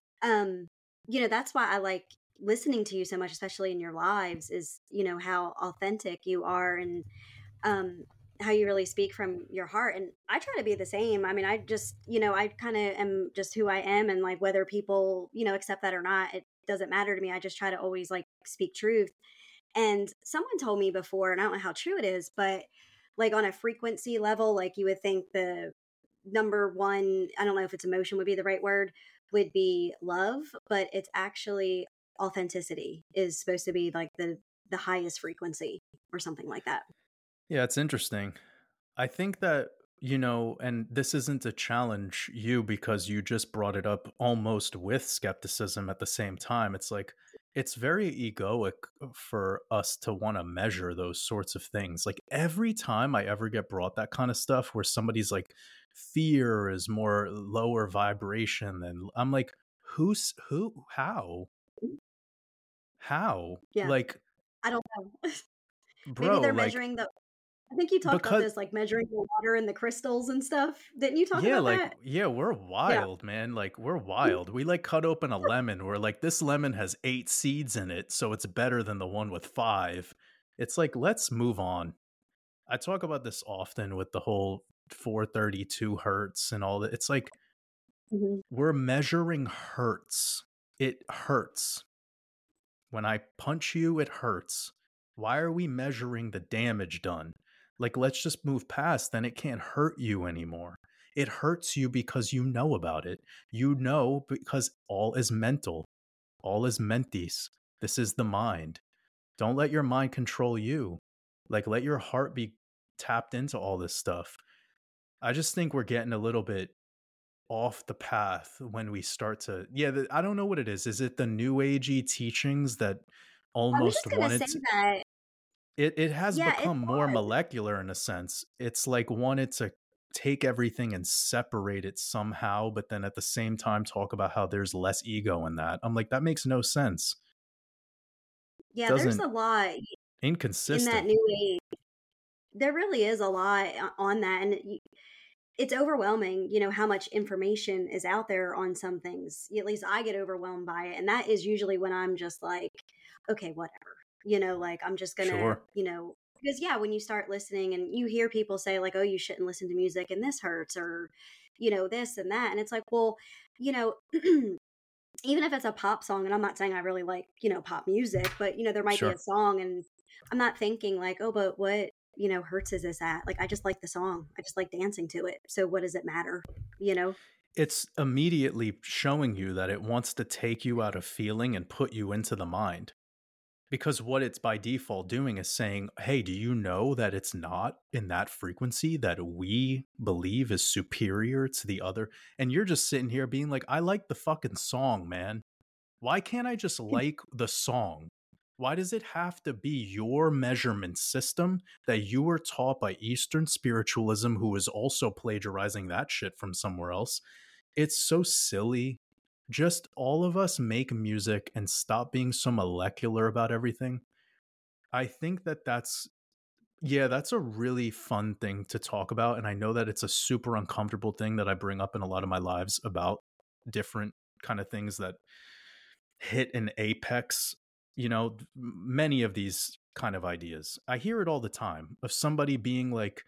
that's why I like listening to you so much, especially in your lives, is, how authentic you are and how you really speak from your heart. And I try to be the same. I mean, I just, I kind of am just who I am. And like whether people, accept that or not, it doesn't matter to me. I just try to always like speak truth. And someone told me before, and I don't know how true it is, but like on a frequency level, like you would think the number one, I don't know if it's emotion would be the right word, would be love, but it's actually authenticity is supposed to be like the highest frequency or something like that. Yeah, it's interesting. I think that, and this isn't to challenge you because you just brought it up almost with skepticism at the same time. It's like, it's very egoic for us to want to measure those sorts of things. Like every time I ever get brought that kind of stuff where somebody's like, fear is more lower vibration than, I'm like, who, how? Yeah. Like, I don't know. Bro, maybe they're measuring I think you talked about this, like measuring the water and the crystals and stuff. Didn't you talk about that? Yeah, we're wild, man. Like, we're wild. We like cut open a lemon. We're like, this lemon has 8 seeds in it, so it's better than the one with 5. It's like, let's move on. I talk about this often with the whole 432 hertz and all that. It's like, we're measuring hertz. It hurts. When I punch you, it hurts. Why are we measuring the damage done? Like, let's just move past, then it can't hurt you anymore. It hurts you because you know about it. You know because all is mental. All is mentis. This is the mind. Don't let your mind control you. Like, let your heart be tapped into all this stuff. I just think we're getting a little bit off the path when we start to, I don't know what it is. Is it the new agey teachings that I was almost just gonna say wanted to, that. it has Yeah, it become more was. molecular in a sense. It's like wanted to take everything and separate it somehow, but then at the same time talk about how there's less ego in that. I'm like, that makes no sense. Yeah, there's Doesn't a lot in that inconsistent. new age. There really is a lot on that, and it's overwhelming, how much information is out there on some things. At least I get overwhelmed by it, and that is usually when I'm just like, okay, whatever. Like I'm just gonna, Sure. because yeah, when you start listening and you hear people say like, oh, you shouldn't listen to music and this hurts, or this and that, and it's like, well, you know even if it's a pop song, and I'm not saying I really like, pop music, but there might be a Sure. song and I'm not thinking like, oh, but what, hertz is this at? Like I just like the song. I just like dancing to it. So what does it matter? You know? It's immediately showing you that it wants to take you out of feeling and put you into the mind. Because what it's by default doing is saying, hey, do you know that it's not in that frequency that we believe is superior to the other? And you're just sitting here being like, I like the fucking song, man. Why can't I just like the song? Why does it have to be your measurement system that you were taught by Eastern spiritualism, who is also plagiarizing that shit from somewhere else? It's so silly. Just all of us make music and stop being so molecular about everything. I think that's a really fun thing to talk about. And I know that it's a super uncomfortable thing that I bring up in a lot of my lives about different kind of things that hit an apex, many of these kind of ideas. I hear it all the time of somebody being like,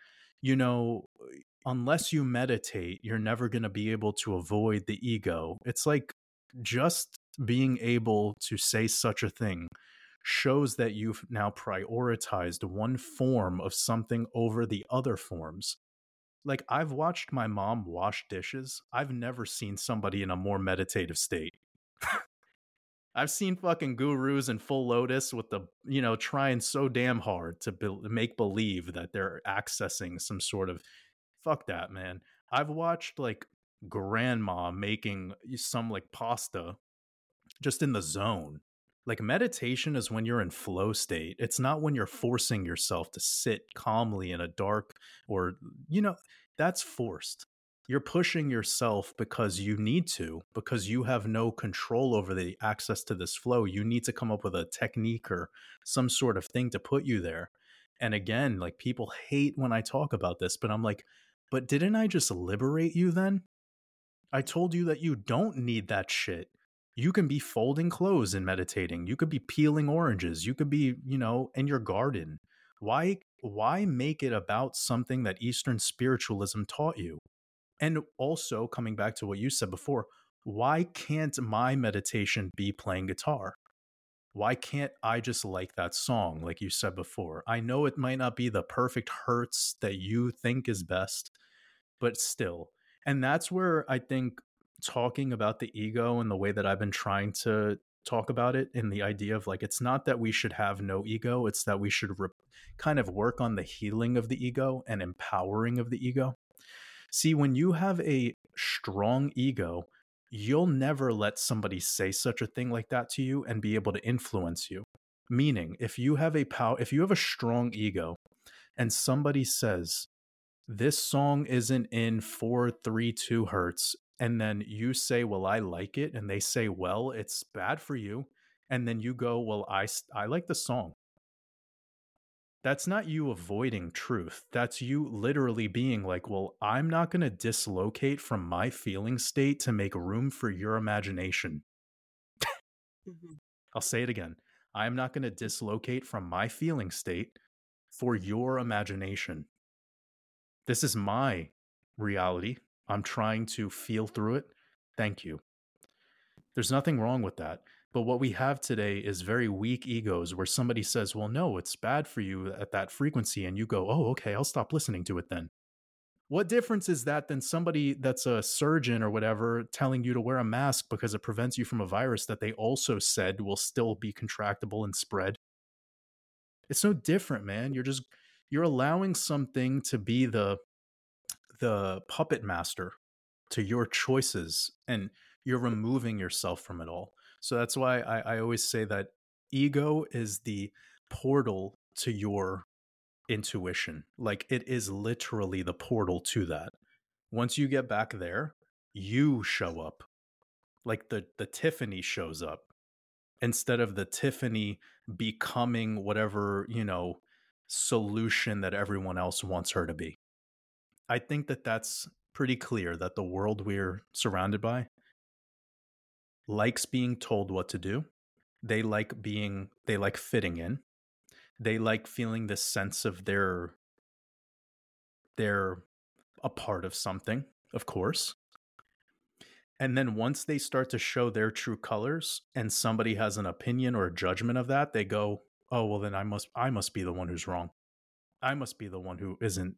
unless you meditate, you're never going to be able to avoid the ego. It's like just being able to say such a thing shows that you've now prioritized one form of something over the other forms. Like, I've watched my mom wash dishes. I've never seen somebody in a more meditative state. I've seen fucking gurus in full lotus with the, trying so damn hard to make believe that they're accessing some sort of, fuck that, man. I've watched like grandma making some like pasta just in the zone. Like, meditation is when you're in flow state. It's not when you're forcing yourself to sit calmly in a dark or, that's forced. You're pushing yourself because you need to, because you have no control over the access to this flow. You need to come up with a technique or some sort of thing to put you there. And again, like, people hate when I talk about this, but I'm like, but didn't I just liberate you then? I told you that you don't need that shit. You can be folding clothes and meditating. You could be peeling oranges. You could be, in your garden. Why make it about something that Eastern spiritualism taught you? And also, coming back to what you said before, why can't my meditation be playing guitar? Why can't I just like that song, like you said before? I know it might not be the perfect hertz that you think is best, but still. And that's where I think talking about the ego and the way that I've been trying to talk about it, in the idea of like, it's not that we should have no ego, it's that we should kind of work on the healing of the ego and empowering of the ego. See, when you have a strong ego, you'll never let somebody say such a thing like that to you and be able to influence you. Meaning, if you have a strong ego and somebody says, this song isn't in 432 hertz, and then you say, well, I like it, and they say, well, it's bad for you, and then you go, well, I like the song. That's not you avoiding truth. That's you literally being like, well, I'm not going to dislocate from my feeling state to make room for your imagination. Mm-hmm. I'll say it again. I'm not going to dislocate from my feeling state for your imagination. This is my reality. I'm trying to feel through it. Thank you. There's nothing wrong with that. But what we have today is very weak egos where somebody says, well, no, it's bad for you at that frequency. And you go, oh, okay, I'll stop listening to it then. What difference is that than somebody that's a surgeon or whatever telling you to wear a mask because it prevents you from a virus that they also said will still be contractable and spread? It's no different, man. You're allowing something to be the puppet master to your choices, and you're removing yourself from it all. So that's why I always say that ego is the portal to your intuition. Like, it is literally the portal to that. Once you get back there, you show up. Like the Tiffany shows up instead of the Tiffany becoming whatever, solution that everyone else wants her to be. I think that that's pretty clear that the world we're surrounded by likes being told what to do. They like fitting in. They like feeling this sense of they're a part of something, of course. And then once they start to show their true colors and somebody has an opinion or a judgment of that, they go, "Oh, well then I must be the one who's wrong. I must be the one who isn't."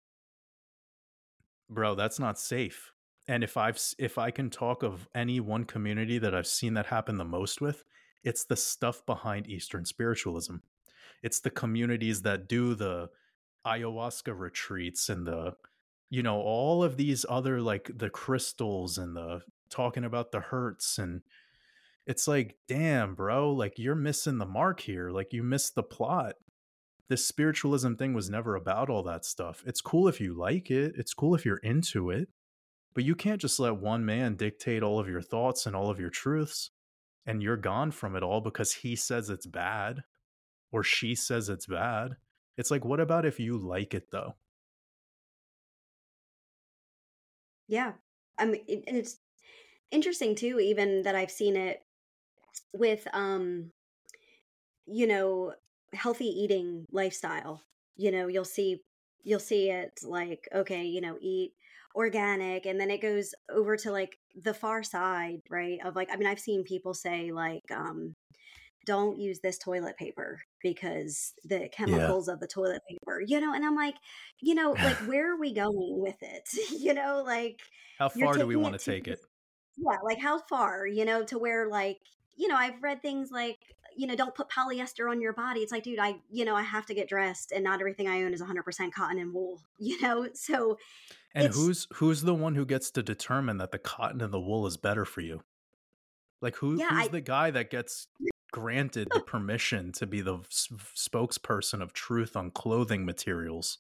Bro, that's not safe. And if I can talk of any one community that I've seen that happen the most with, it's the stuff behind Eastern spiritualism. It's the communities that do the ayahuasca retreats and all of these other, like the crystals and the talking about the hurts. And it's like, damn, bro, like you're missing the mark here. Like you missed the plot. This spiritualism thing was never about all that stuff. It's cool if you like it. It's cool if you're into it. But you can't just let one man dictate all of your thoughts and all of your truths, and you're gone from it all because he says it's bad or she says it's bad. It's like, what about if you like it though? Yeah. I mean, and it's interesting too, even that I've seen it with, healthy eating lifestyle. You'll see it like, okay, eat organic, and then it goes over to like the far side, right? Of like, I mean, I've seen people say like, don't use this toilet paper because the chemicals of the toilet paper, and I'm like, like, where are we going with it? Like, how far do we want to take it? Yeah, like how far, to where like, I've read things like, don't put polyester on your body. It's like, dude, I have to get dressed and not everything I own is 100% cotton and wool, so. And who's the one who gets to determine that the cotton and the wool is better for you? Like who's the guy that gets granted the permission to be the spokesperson of truth on clothing materials?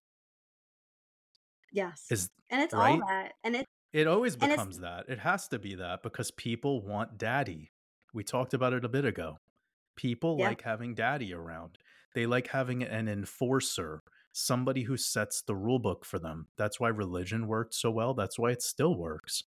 Yes. And it's right? all that. And it always becomes that. It has to be that because people want daddy. We talked about it a bit ago. People like having daddy around. They like having an enforcer, somebody who sets the rule book for them. That's why religion worked so well. That's why it still works.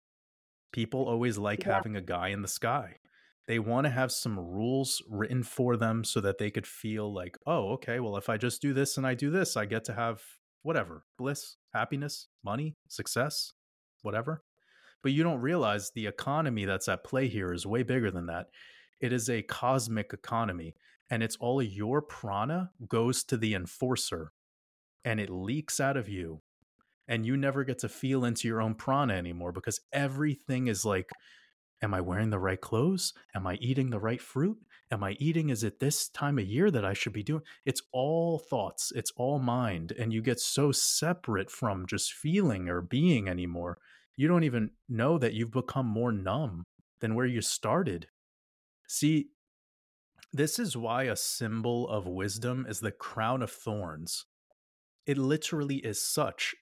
People always like having a guy in the sky. They want to have some rules written for them so that they could feel like, oh, okay, well, if I just do this and I do this, I get to have whatever, bliss, happiness, money, success, whatever. But you don't realize the economy that's at play here is way bigger than that. It is a cosmic economy, and it's all of your prana goes to the enforcer, and it leaks out of you. And you never get to feel into your own prana anymore because everything is like, am I wearing the right clothes? Am I eating the right fruit? Is it this time of year that I should be doing? It's all thoughts. It's all mind. And you get so separate from just feeling or being anymore. You don't even know that you've become more numb than where you started. See, this is why a symbol of wisdom is the crown of thorns. It literally is such.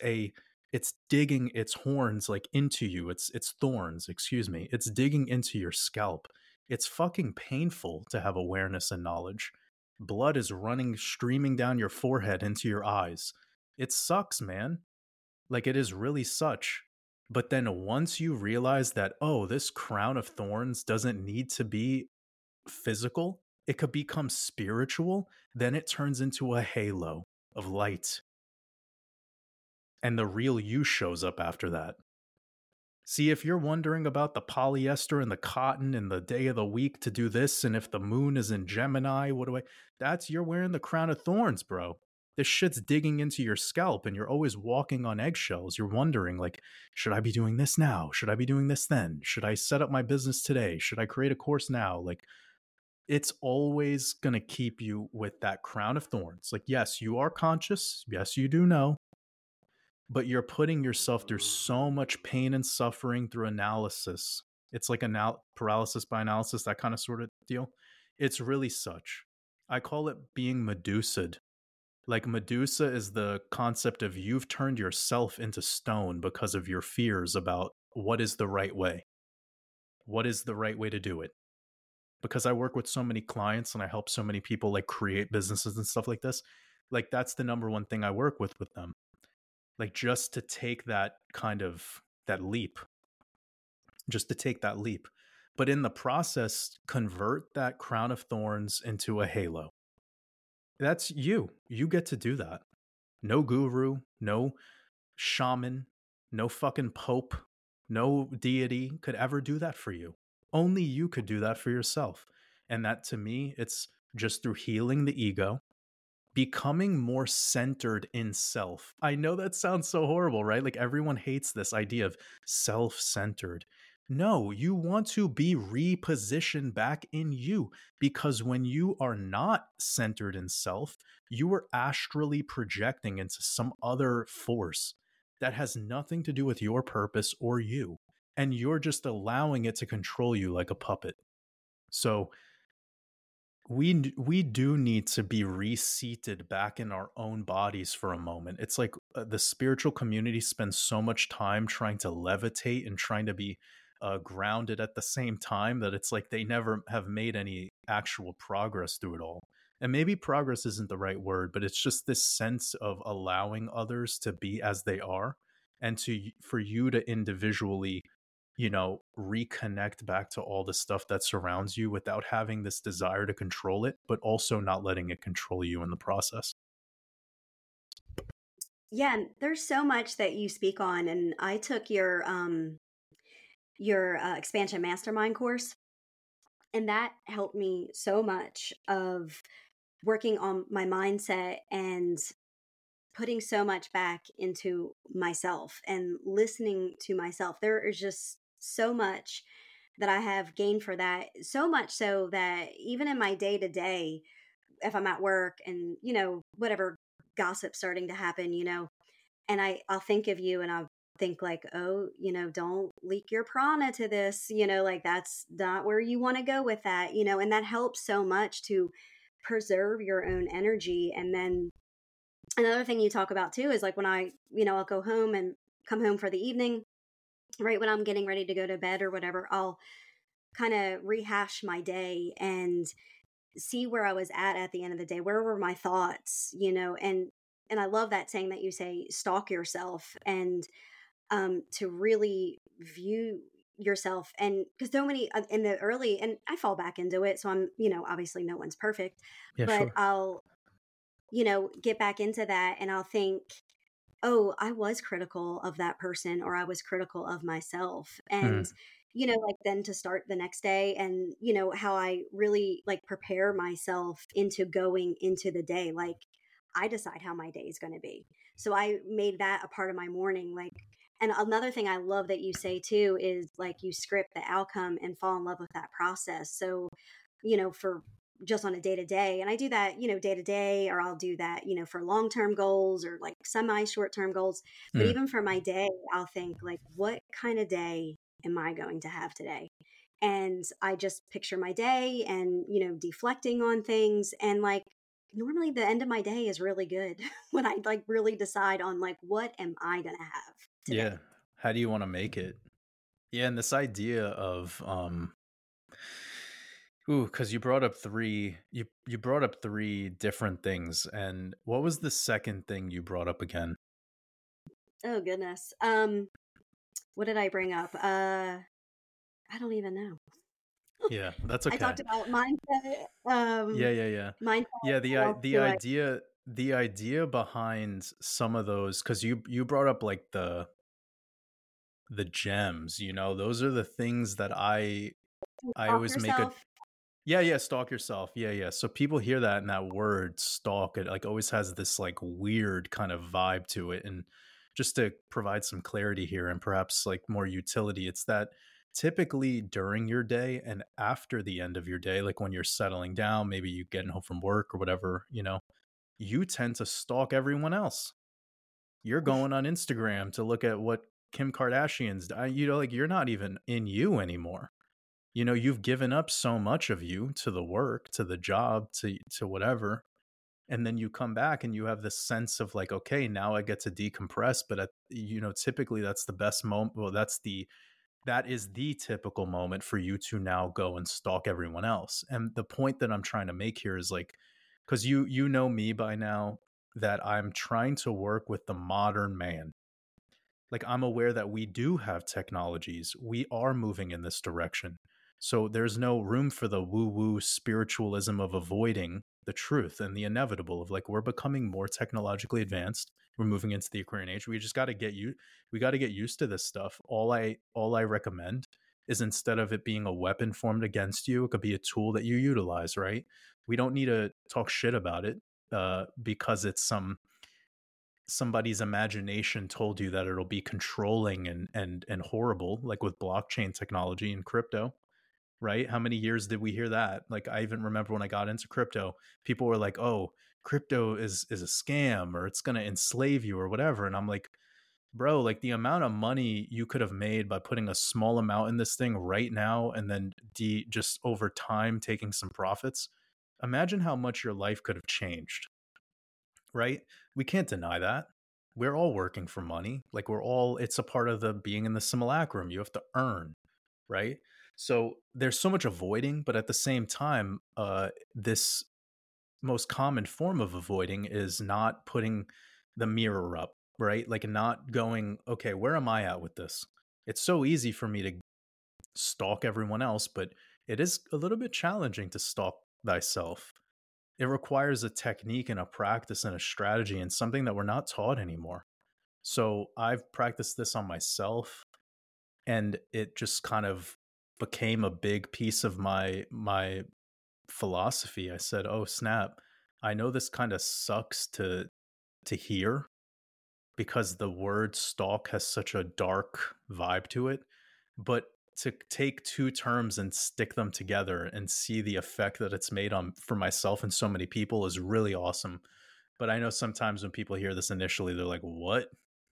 It's digging its horns like into you. It's thorns, excuse me. It's digging into your scalp. It's fucking painful to have awareness and knowledge. Blood is streaming down your forehead into your eyes. It sucks, man. Like, it is really such. But then once you realize that, oh, this crown of thorns doesn't need to be physical, it could become spiritual, then it turns into a halo of light. And the real you shows up after that. See, if you're wondering about the polyester and the cotton and the day of the week to do this, and if the moon is in Gemini, you're wearing the crown of thorns, bro. This shit's digging into your scalp and you're always walking on eggshells. You're wondering, like, should I be doing this now? Should I be doing this then? Should I set up my business today? Should I create a course now? Like, it's always going to keep you with that crown of thorns. Like, yes, you are conscious. Yes, you do know. but you're putting yourself through so much pain and suffering through analysis. It's like paralysis by analysis, that kind of sort of deal. It's really such. I call it being Medusa'd. Like Medusa is the concept of you've turned yourself into stone because of your fears about what is the right way. What is the right way to do it? Because I work with so many clients and I help so many people like create businesses and stuff like this. Like that's the number one thing I work with them. Like just to take that kind of that leap. Just to take that leap. But in the process, convert that crown of thorns into a halo. That's you. You get to do that. No guru, no shaman, no fucking pope, no deity could ever do that for you. Only you could do that for yourself. And that to me, it's just through healing the ego, becoming more centered in self. I know that sounds so horrible, right? Like everyone hates this idea of self-centered. No, you want to be repositioned back in you, because when you are not centered in self, you are astrally projecting into some other force that has nothing to do with your purpose or you. And you're just allowing it to control you like a puppet. So we do need to be reseated back in our own bodies for a moment. It's like the spiritual community spends so much time trying to levitate and trying to be grounded at the same time that it's like they never have made any actual progress through it all. And maybe progress isn't the right word, but it's just this sense of allowing others to be as they are, and for you to individually, reconnect back to all the stuff that surrounds you without having this desire to control it, but also not letting it control you in the process. Yeah, and there's so much that you speak on, and I took your expansion mastermind course, and that helped me so much of working on my mindset and putting so much back into myself and listening to myself. There is just so much that I have gained for that. So much so that even in my day to day, if I'm at work and, whatever gossip starting to happen, and I'll think of you and I'll think like, oh, don't leak your prana to this, like that's not where you want to go with that, and that helps so much to preserve your own energy. And then another thing you talk about too is like when I'll go home and come home for the evening, right when I'm getting ready to go to bed or whatever, I'll kind of rehash my day and see where I was at the end of the day. Where were my thoughts, and I love that saying that you say, stalk yourself, and to really view yourself. And because so many in the early, and I fall back into it. So I'm, obviously no one's perfect, yeah, but sure. I'll, get back into that and I'll think, oh, I was critical of that person, or I was critical of myself. And, like then to start the next day and, how I really like prepare myself into going into the day. Like I decide how my day is going to be. So I made that a part of my morning. Like, and another thing I love that you say too is like you script the outcome and fall in love with that process. So, for just on a day to day. And I do that, day to day, or I'll do that, for long-term goals or like semi short-term goals. But even for my day, I'll think like, what kind of day am I going to have today? And I just picture my day and, deflecting on things. And like, normally the end of my day is really good when I like really decide on like, what am I going to have today? Yeah. How do you want to make it? Yeah. And this idea of, because you brought up three different things. And what was the second thing you brought up again? Oh goodness. What did I bring up? I don't even know. Yeah, that's okay. I talked about mindset. Yeah. Mindset. Yeah, the idea behind some of those, because you brought up like the gems, those are the things that I always yourself. make Yeah, stalk yourself. Yeah. So people hear that, and that word stalk, it like always has this like weird kind of vibe to it. And just to provide some clarity here and perhaps like more utility, it's that typically during your day and after the end of your day, like when you're settling down, maybe you getting home from work or whatever, you tend to stalk everyone else. You're going on Instagram to look at what Kim Kardashian's, like you're not even in you anymore. You've given up so much of you to the work, to the job, to whatever. And then you come back and you have this sense of like, okay, now I get to decompress. But typically that's the best moment. Well, that is the typical moment for you to now go and stalk everyone else. And the point that I'm trying to make here is like, because you know me by now, that I'm trying to work with the modern man. Like, I'm aware that we do have technologies. We are moving in this direction. So there's no room for the woo-woo spiritualism of avoiding the truth and the inevitable of like, we're becoming more technologically advanced. We're moving into the Aquarian age. We just got to we got to get used to this stuff. All I recommend is, instead of it being a weapon formed against you, it could be a tool that you utilize, right? We don't need to talk shit about it because it's somebody's imagination told you that it'll be controlling and horrible, like with blockchain technology and crypto. Right? How many years did we hear that? Like, I even remember when I got into crypto, people were like, oh, crypto is a scam, or it's going to enslave you or whatever. And I'm like, bro, like the amount of money you could have made by putting a small amount in this thing right now and then just over time taking some profits. Imagine how much your life could have changed, right? We can't deny that. We're all working for money. Like, it's a part of the being in the simulacrum. You have to earn, right? So there's so much avoiding, but at the same time, this most common form of avoiding is not putting the mirror up, right? Like, not going, okay, where am I at with this? It's so easy for me to stalk everyone else, but it is a little bit challenging to stalk thyself. It requires a technique and a practice and a strategy, and something that we're not taught anymore. So I've practiced this on myself, and it just kind of became a big piece of my philosophy. I said, oh snap, I know this kind of sucks to hear, because the word stalk has such a dark vibe to it, but to take two terms and stick them together and see the effect that it's made on for myself and so many people is really awesome. But I know sometimes when people hear this initially, they're like, what?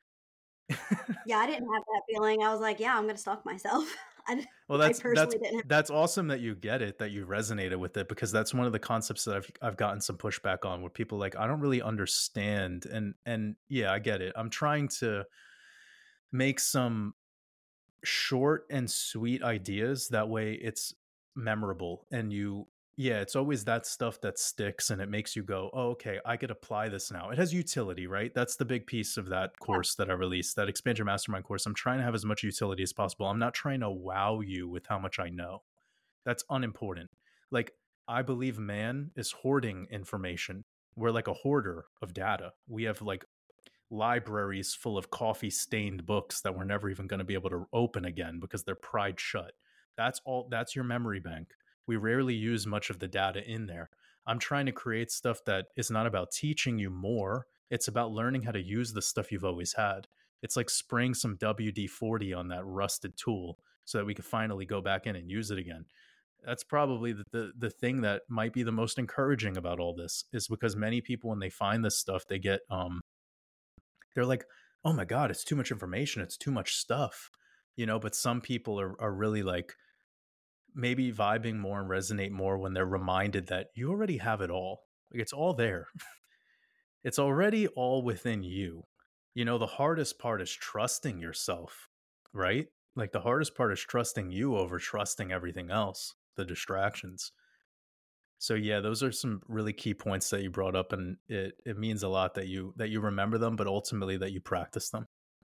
Yeah, I didn't have that feeling. I was like, yeah, I'm going to stalk myself. Well, I personally didn't have. that's awesome that you get it, that you resonated with it, because that's one of the concepts that I've gotten some pushback on, where people are like, I don't really understand, and yeah, I get it. I'm trying to make some short and sweet ideas, that way it's memorable, and it's always that stuff that sticks and it makes you go, oh, okay, I could apply this now. It has utility, right? That's the big piece of that course that I released, that Expand Your Mastermind course. I'm trying to have as much utility as possible. I'm not trying to wow you with how much I know. That's unimportant. Like, I believe man is hoarding information. We're like a hoarder of data. We have like libraries full of coffee stained books that we're never even going to be able to open again because they're pried shut. That's your memory bank. We rarely use much of the data in there. I'm trying to create stuff that is not about teaching you more. It's about learning how to use the stuff you've always had. It's like spraying some WD-40 on that rusted tool so that we can finally go back in and use it again. That's probably the thing that might be the most encouraging about all this, is because many people, when they find this stuff, they get they're like, oh my God, it's too much information. It's too much stuff, but some people are really like maybe vibing more and resonate more when they're reminded that you already have it all. Like, it's all there. It's already all within you. The hardest part is trusting yourself, right? Like, the hardest part is trusting you over trusting everything else, the distractions. So yeah, those are some really key points that you brought up, and it means a lot that you remember them, but ultimately that you practice them.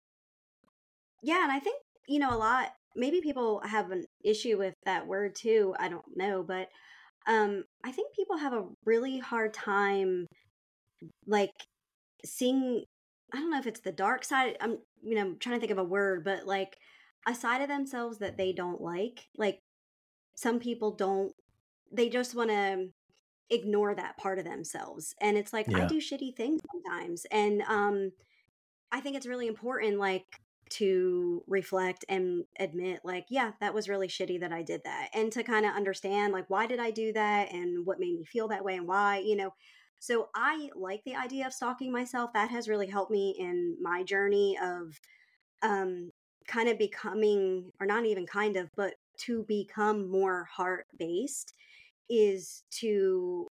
Yeah, and I think, a lot, maybe people have an issue with that word too. I don't know, but I think people have a really hard time like seeing, I don't know if it's the dark side. I'm, trying to think of a word, but like a side of themselves that they don't like. Like, some people don't, they just want to ignore that part of themselves. And it's like, I do shitty things sometimes. And I think it's really important, like, to reflect and admit, like, yeah, that was really shitty that I did that. And to kind of understand, like, why did I do that and what made me feel that way and why, So I like the idea of stalking myself. That has really helped me in my journey of um, kind of becoming, or not even kind of, but to become more heart based is to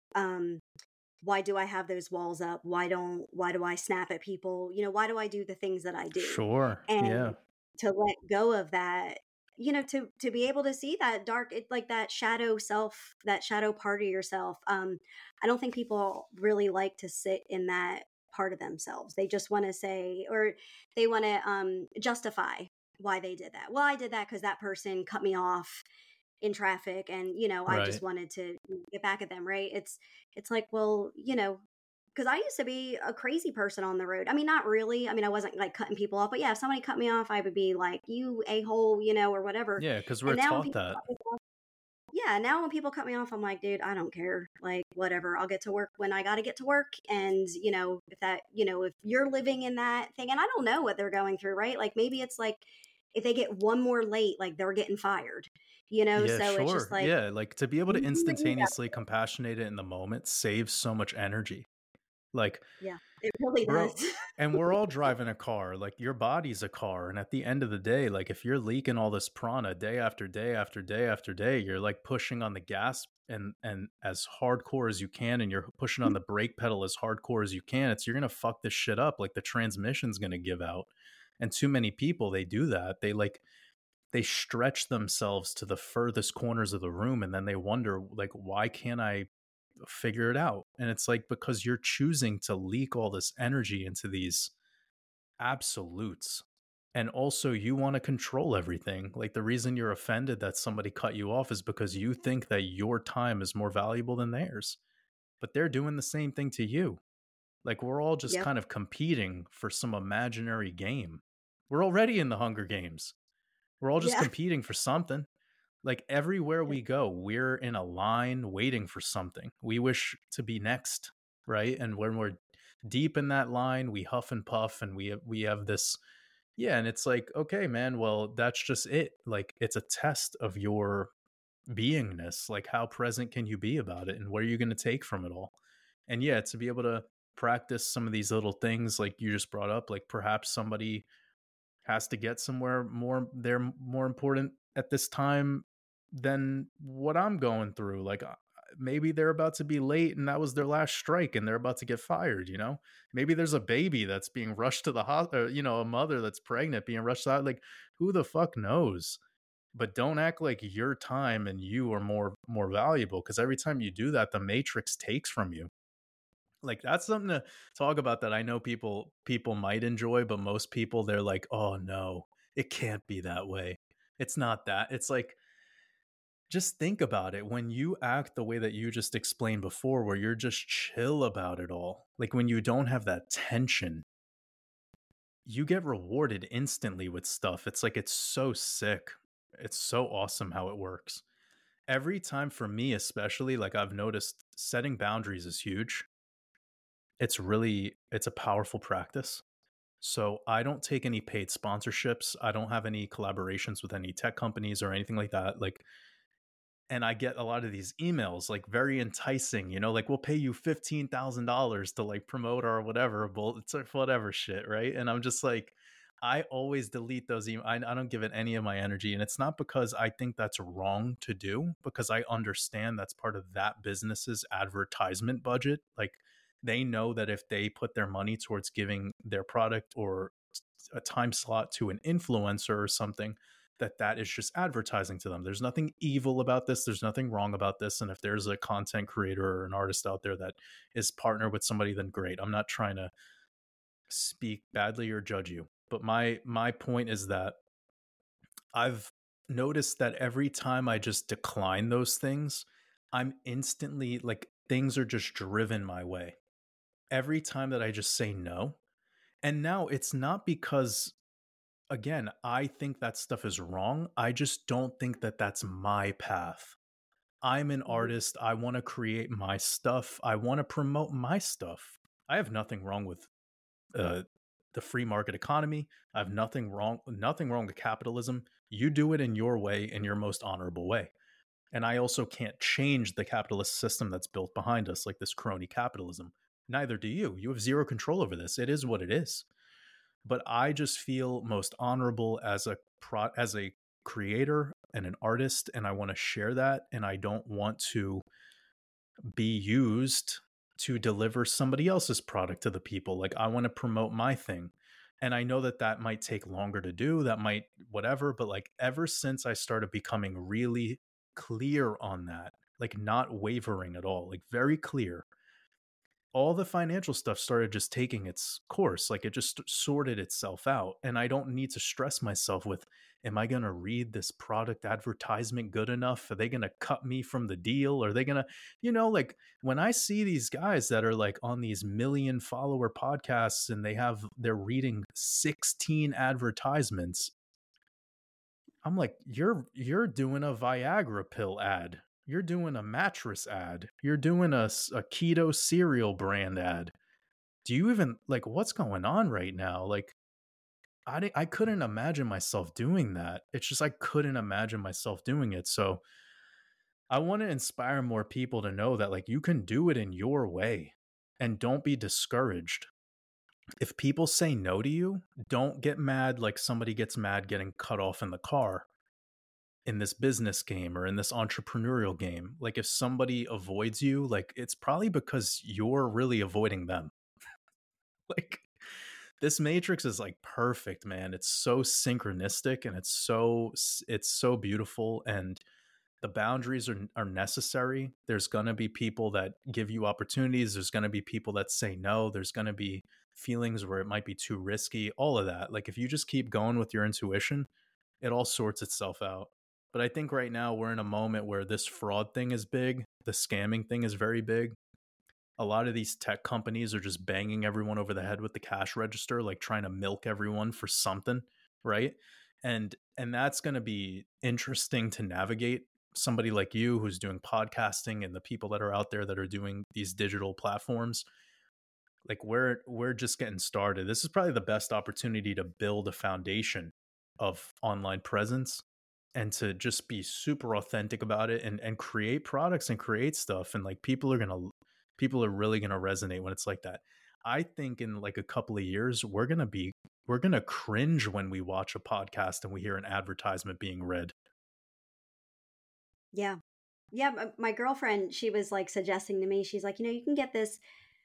why do I have those walls up? Why do I snap at people? Why do I do the things that I do? Sure. And Yeah. to let go of that, to be able to see that dark, it like that shadow self, that shadow part of yourself. I don't think people really like to sit in that part of themselves. They just want to say, or they want to justify why they did that. Well, I did that because that person cut me off in traffic, and I just Right. wanted to get back at them, right? It's like, well, because I used to be a crazy person on the road. I mean, not really. I mean, I wasn't like cutting people off, but yeah, if somebody cut me off, I would be like, you a-hole, or whatever. Yeah, because And we're now when taught people that. cut me off, yeah, now when people cut me off, I'm like, dude, I don't care. Like, whatever. I'll get to work when I got to get to work. And, if that, if you're living in that thing, and I don't know what they're going through, right? Like, maybe it's like, if they get one more late, like they're getting fired, Yeah, So it's just sure. like, Yeah, like to be able to you do what you got. instantaneously compassionate it in the moment saves so much energy. Like, Yeah, it really does. bro, and we're all driving a car. Like, your body's a car. And at the end of the day, like, if you're leaking all this prana day after day after day after day, you're like pushing on the gas and as hardcore as you can, and you're pushing on the brake pedal as hardcore as you can. You're gonna fuck this shit up. Like, the transmission's gonna give out. And too many people, they do that. They stretch themselves to the furthest corners of the room, and then they wonder, like, why can't I figure it out? And it's like, because you're choosing to leak all this energy into these absolutes. And also, you want to control everything. Like, the reason you're offended that somebody cut you off is because you think that your time is more valuable than theirs, but they're doing the same thing to you. Like, we're all just Yep. kind of competing for some imaginary game. We're already in the Hunger Games. We're all just Yeah. competing for something. Like, everywhere Yeah. we go, we're in a line waiting for something. We wish to be next, right? And when we're deep in that line, we huff and puff, and we have this, yeah. And it's like, okay, man, well, that's just it. Like, it's a test of your beingness. Like, how present can you be about it, and what are you going to take from it all? And yeah, to be able to practice some of these little things, like you just brought up, like perhaps somebody has to get somewhere more, they're more important at this time than what I'm going through. Like, maybe they're about to be late and that was their last strike and they're about to get fired, maybe there's a baby that's being rushed to the hospital, a mother that's pregnant being rushed out. Like, who the fuck knows? But don't act like your time and you are more valuable, because every time you do that, the matrix takes from you. Like, that's something to talk about that I know people might enjoy, but most people, they're like, oh no, it can't be that way. It's not that. It's like, just think about it. When you act the way that you just explained before, where you're just chill about it all, like when you don't have that tension, you get rewarded instantly with stuff. It's like, it's so sick. It's so awesome how it works. Every time, for me especially, like, I've noticed setting boundaries is huge. It's a powerful practice. So I don't take any paid sponsorships. I don't have any collaborations with any tech companies or anything like that. Like, and I get a lot of these emails, like, very enticing, like, we'll pay you $15,000 to like promote our whatever, it's whatever shit, right? And I'm just like, I always delete those emails. I don't give it any of my energy. And it's not because I think that's wrong to do, because I understand that's part of that business's advertisement budget. Like, they know that if they put their money towards giving their product or a time slot to an influencer or something, that is just advertising to them. There's nothing evil about this. There's nothing wrong about this. And if there's a content creator or an artist out there that is partnered with somebody, then great. I'm not trying to speak badly or judge you. But my point is that I've noticed that every time I just decline those things, I'm instantly, like, things are just driven my way. Every time that I just say no. And now it's not because, again, I think that stuff is wrong. I just don't think that that's my path. I'm an Mhm. artist. I want to create my stuff. I want to promote my stuff. I have nothing wrong with uh, the free market economy. I have nothing wrong with capitalism. You do it in your way, in your most honorable way. And I also can't change the capitalist system that's built behind us, like this crony capitalism. Neither do you. You have zero control over this. It is what it is. But I just feel most honorable as a creator and an artist, and I want to share that, and I don't want to be used to deliver somebody else's product to the people. Like, I want to promote my thing. And I know that that might take longer to do, that might whatever, but like ever since I started becoming really clear on that, like not wavering at all, like very clear, all the financial stuff started just taking its course. Like it just sorted itself out. And I don't need to stress myself with, am I going to read this product advertisement good enough? Are they going to cut me from the deal? Are they going to, like when I see these guys that are like on these million follower podcasts and they're reading 16 advertisements, I'm like, you're doing a Viagra pill ad. You're doing a mattress ad. You're doing a keto cereal brand ad. Do you even like what's going on right now? Like, I couldn't imagine myself doing that. It's just I couldn't imagine myself doing it. So I want to inspire more people to know that like you can do it in your way and don't be discouraged. If people say no to you, don't get mad like somebody gets mad getting cut off in the car in this business game or in this entrepreneurial game. Like if somebody avoids you, like it's probably because you're really avoiding them. Like this matrix is like perfect, man. It's so synchronistic and it's so beautiful, and the boundaries are necessary. There's going to be people that give you opportunities. There's going to be people that say no. There's going to be feelings where it might be too risky, all of that. Like if you just keep going with your intuition, it all sorts itself out. But I think right now we're in a moment where this fraud thing is big. The scamming thing is very big. A lot of these tech companies are just banging everyone over the head with the cash register, like trying to milk everyone for something, right? And that's going to be interesting to navigate. Somebody like you who's doing podcasting and the people that are out there that are doing these digital platforms, like we're just getting started. This is probably the best opportunity to build a foundation of online presence and to just be super authentic about it and create products and create stuff. And like people are really going to resonate when it's like that. I think in like a couple of years, we're going to cringe when we watch a podcast and we hear an advertisement being read. Yeah. Yeah. My girlfriend, she was like suggesting to me, she's like, you can get this,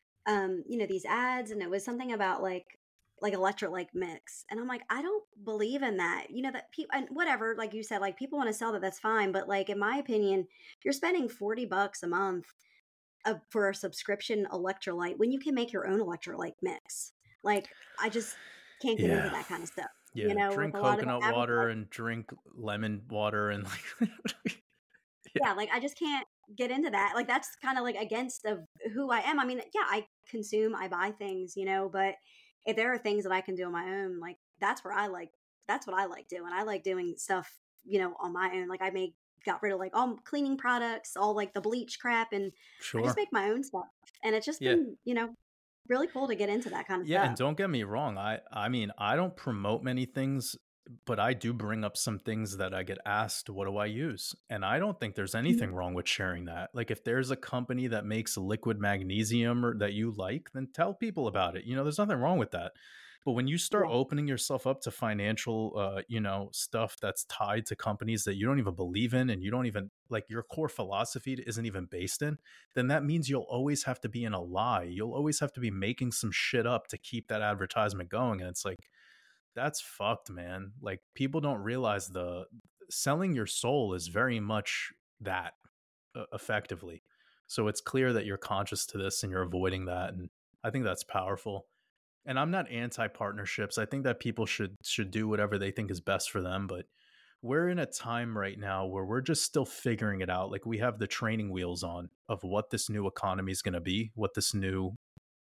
these ads. And it was something about like electrolyte mix. And I'm like, I don't believe in that. That people, and whatever, like you said, like people want to sell that, that's fine. But like, in my opinion, you're spending $40 a month for a subscription electrolyte when you can make your own electrolyte mix. Like, I just can't get into that kind of stuff. Yeah. Drink with a lot of coconut water and drink lemon water and like, yeah, like I just can't get into that. Like that's kind of like against of who I am. I mean, yeah, I buy things, but if there are things that I can do on my own, like that's what I like doing. I like doing stuff, on my own. Like got rid of like all cleaning products, all like the bleach crap, and I just make my own stuff. And it's just been, really cool to get into that kind of stuff. Yeah, and don't get me wrong. I mean, I don't promote many things, but I do bring up some things that I get asked, what do I use? And I don't think there's anything wrong with sharing that. Like if there's a company that makes liquid magnesium or that you like, then tell people about it. There's nothing wrong with that. But when you start opening yourself up to financial, stuff that's tied to companies that you don't even believe in and you don't even like your core philosophy isn't even based in, then that means you'll always have to be in a lie. You'll always have to be making some shit up to keep that advertisement going. And it's like, that's fucked, man. Like people don't realize the selling your soul is very much that effectively. So it's clear that you're conscious to this and you're avoiding that. And I think that's powerful. And I'm not anti-partnerships. I think that people should do whatever they think is best for them. But we're in a time right now where we're just still figuring it out. Like we have the training wheels on of what this new economy is going to be, what this new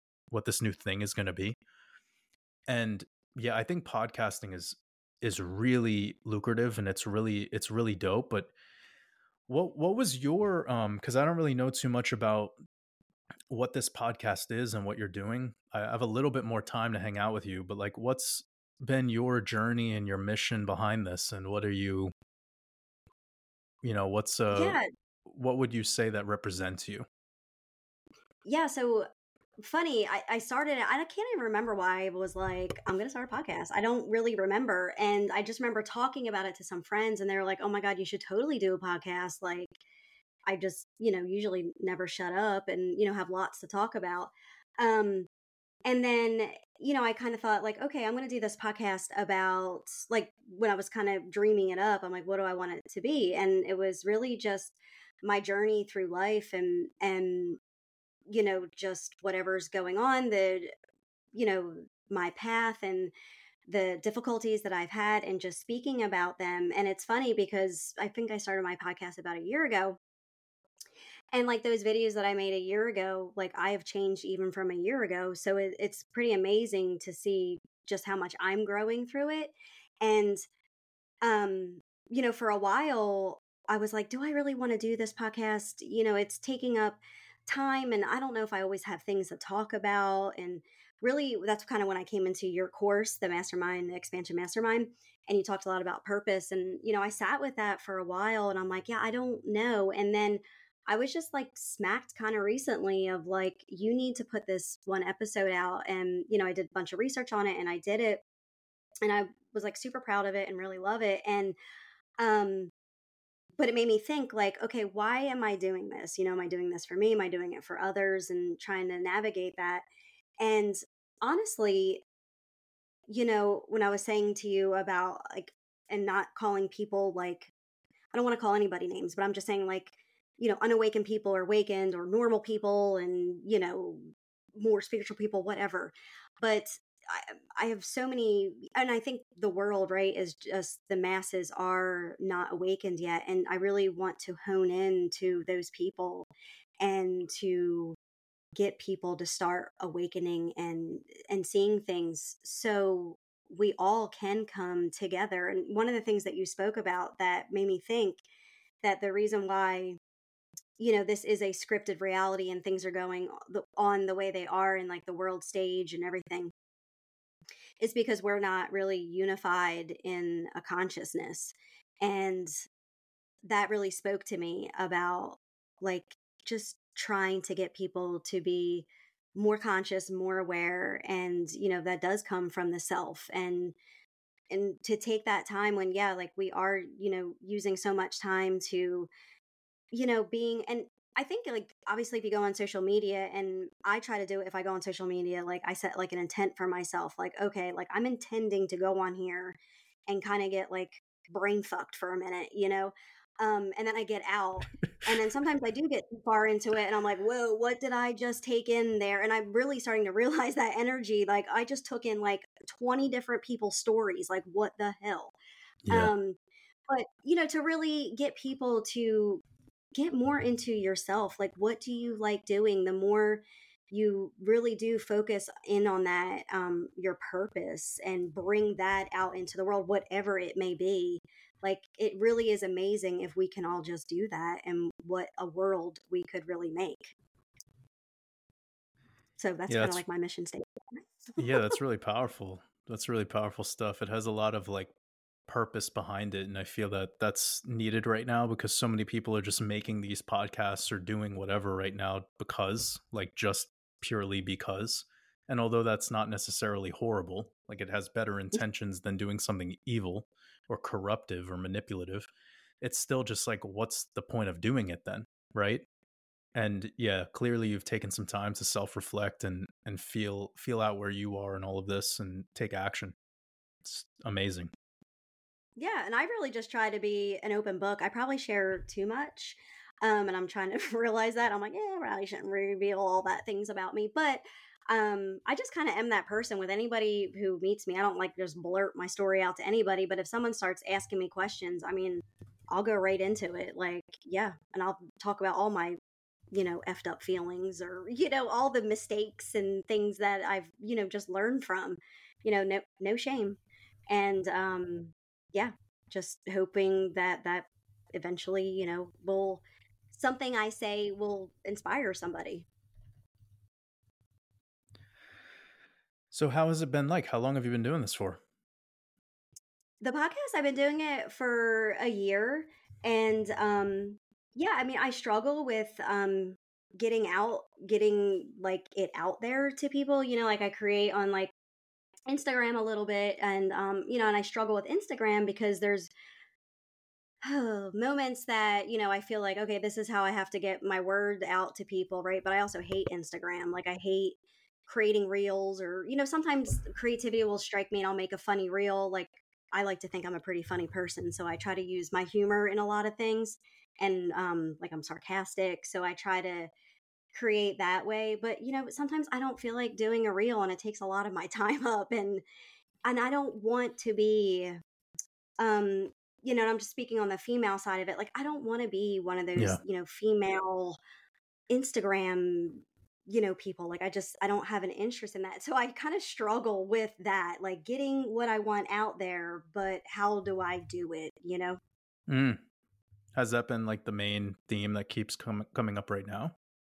thing is going to be. And yeah, I think podcasting is really lucrative and it's really dope. But what was your because I don't really know too much about what this podcast is and what you're doing. I have a little bit more time to hang out with you, but like what's been your journey and your mission behind this, and what are you What's Yeah. what would you say that represents you? Yeah. So funny, I started, I can't even remember why I was like, I'm going to start a podcast. I don't really remember. And I just remember talking about it to some friends and they were like, oh my God, you should totally do a podcast. Like, I just, usually never shut up and, have lots to talk about. Um, and then, I kind of thought like, okay, I'm going to do this podcast about like when I was kind of dreaming it up, I'm like, what do I want it to be? And it was really just my journey through life and, just whatever's going on, my path and the difficulties that I've had and just speaking about them. And it's funny because I think I started my podcast about a year ago. And like those videos that I made a year ago, like I have changed even from a year ago. So it's pretty amazing to see just how much I'm growing through it. And, um, for a while, I was like, do I really want to do this podcast? It's taking up time. And I don't know if I always have things to talk about. And really, that's kind of when I came into your course, the mastermind, the expansion mastermind. And you talked a lot about purpose. And, I sat with that for a while and I'm like, yeah, I don't know. And then I was just like smacked kind of recently of like, you need to put this one episode out. And, I did a bunch of research on it and I did it. And I was like super proud of it and really love it. And, um, but it made me think like, okay, why am I doing this? Am I doing this for me? Am I doing it for others and trying to navigate that? And honestly, when I was saying to you about like, and not calling people like, I don't want to call anybody names, but I'm just saying like, unawakened people or awakened or normal people and, more spiritual people, whatever. But I have so many, and I think the world, right, is just the masses are not awakened yet. And I really want to hone in to those people and to get people to start awakening and seeing things so we all can come together. And one of the things that you spoke about that made me think that the reason why this is a scripted reality and things are going on the way they are in like the world stage and everything is because we're not really unified in a consciousness. And that really spoke to me about like just trying to get people to be more conscious, more aware. And, that does come from the self and to take that time when, yeah, like we are, using so much time to, being, and I think like obviously if you go on social media and I try to do it, if I go on social media, like I set like an intent for myself, like, okay, like I'm intending to go on here and kind of get like brain fucked for a minute, and then I get out. And then sometimes I do get too far into it and I'm like, whoa, what did I just take in there? And I'm really starting to realize that energy, like I just took in like 20 different people's stories. Like what the hell? Yeah. Um, but to really get people to get more into yourself. Like, what do you like doing? The more you really do focus in on that, your purpose and bring that out into the world, whatever it may be. Like, it really is amazing if we can all just do that and what a world we could really make. So that's Yeah, kind of like my mission statement. that's really powerful. That's really powerful stuff. It has a lot of like purpose behind it, and I feel that that's needed right now because so many people are just making these podcasts or doing whatever right now because like just purely because. And although that's not necessarily horrible, like it has better intentions than doing something evil or corruptive or manipulative, it's still just like what's the point of doing it then, right? And yeah, clearly you've taken some time to self-reflect and feel out where you are in all of this and take action. It's amazing. Yeah, and I really just try to be an open book. I probably share too much. And I'm trying to realize that. I'm like, yeah, I probably shouldn't reveal all that things about me. But I just kind of am that person with anybody who meets me. I don't like just blurt my story out to anybody. But if someone starts asking me questions, I mean, I'll go right into it. Like, yeah. And I'll talk about all my, effed up feelings or, all the mistakes and things that I've, just learned from, no shame. And, yeah, just hoping that eventually, will something I say will inspire somebody. So how has it been like? How long have you been doing this for? The podcast, I've been doing it for a year. And yeah, I mean, I struggle with getting like it out there to people, like I create on like Instagram a little bit, and and I struggle with Instagram because there's moments that, I feel like, okay, this is how I have to get my word out to people, right? But I also hate Instagram. Like I hate creating reels, or, sometimes creativity will strike me and I'll make a funny reel. Like I like to think I'm a pretty funny person, so I try to use my humor in a lot of things, and like I'm sarcastic, so I try to create that way. But, sometimes I don't feel like doing a reel and it takes a lot of my time up, and I don't want to be um and I'm just speaking on the female side of it. Like I don't want to be one of those, Yeah. female Instagram, people. Like I don't have an interest in that. So I kind of struggle with that, like getting what I want out there, but how do I do it? Mm. Has that been like the main theme that keeps coming up right now?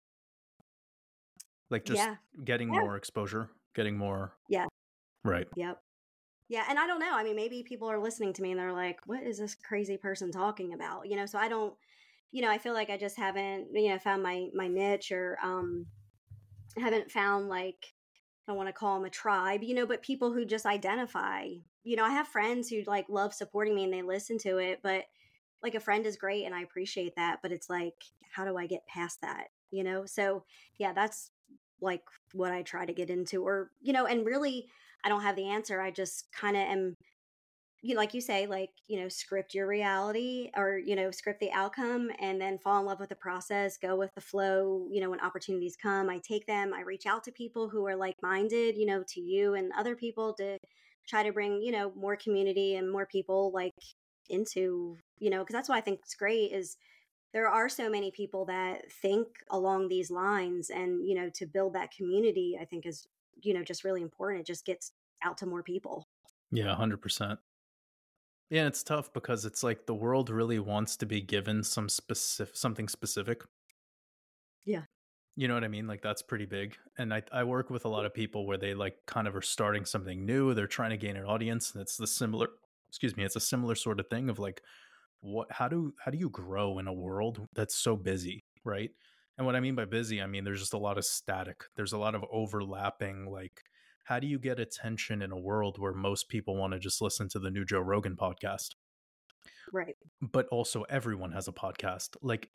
Like just Yeah. getting Yeah. more exposure, getting more. Yeah. Right. Yep. Yeah, and I don't know. I mean, maybe people are listening to me and they're like, "What is this crazy person talking about?" So I don't, I feel like I just haven't, found my niche, or haven't found, like, I don't want to call them a tribe, but people who just identify. I have friends who like love supporting me and they listen to it, but like a friend is great and I appreciate that, but it's like, how do I get past that? So yeah, that's like what I try to get into, or, and really I don't have the answer. I just kind of am, like you say, like, script your reality, or, script the outcome, and then fall in love with the process, go with the flow. When opportunities come, I take them, I reach out to people who are like minded, to you and other people, to try to bring, more community and more people like into, because that's what I think is great is there are so many people that think along these lines, and, to build that community, I think is, just really important. It just gets out to more people. Yeah, 100%. Yeah, and it's tough because it's like the world really wants to be given something specific. Yeah. You know what I mean? Like that's pretty big. And I work with a lot of people where they like kind of are starting something new. They're trying to gain an audience, and it's the similar excuse me, it's a similar sort of thing of like how do you grow in a world that's so busy, right? And what I mean by busy, I mean there's just a lot of static. There's a lot of overlapping, like how do you get attention in a world where most people want to just listen to the new Joe Rogan podcast? Right. But also everyone has a podcast. Like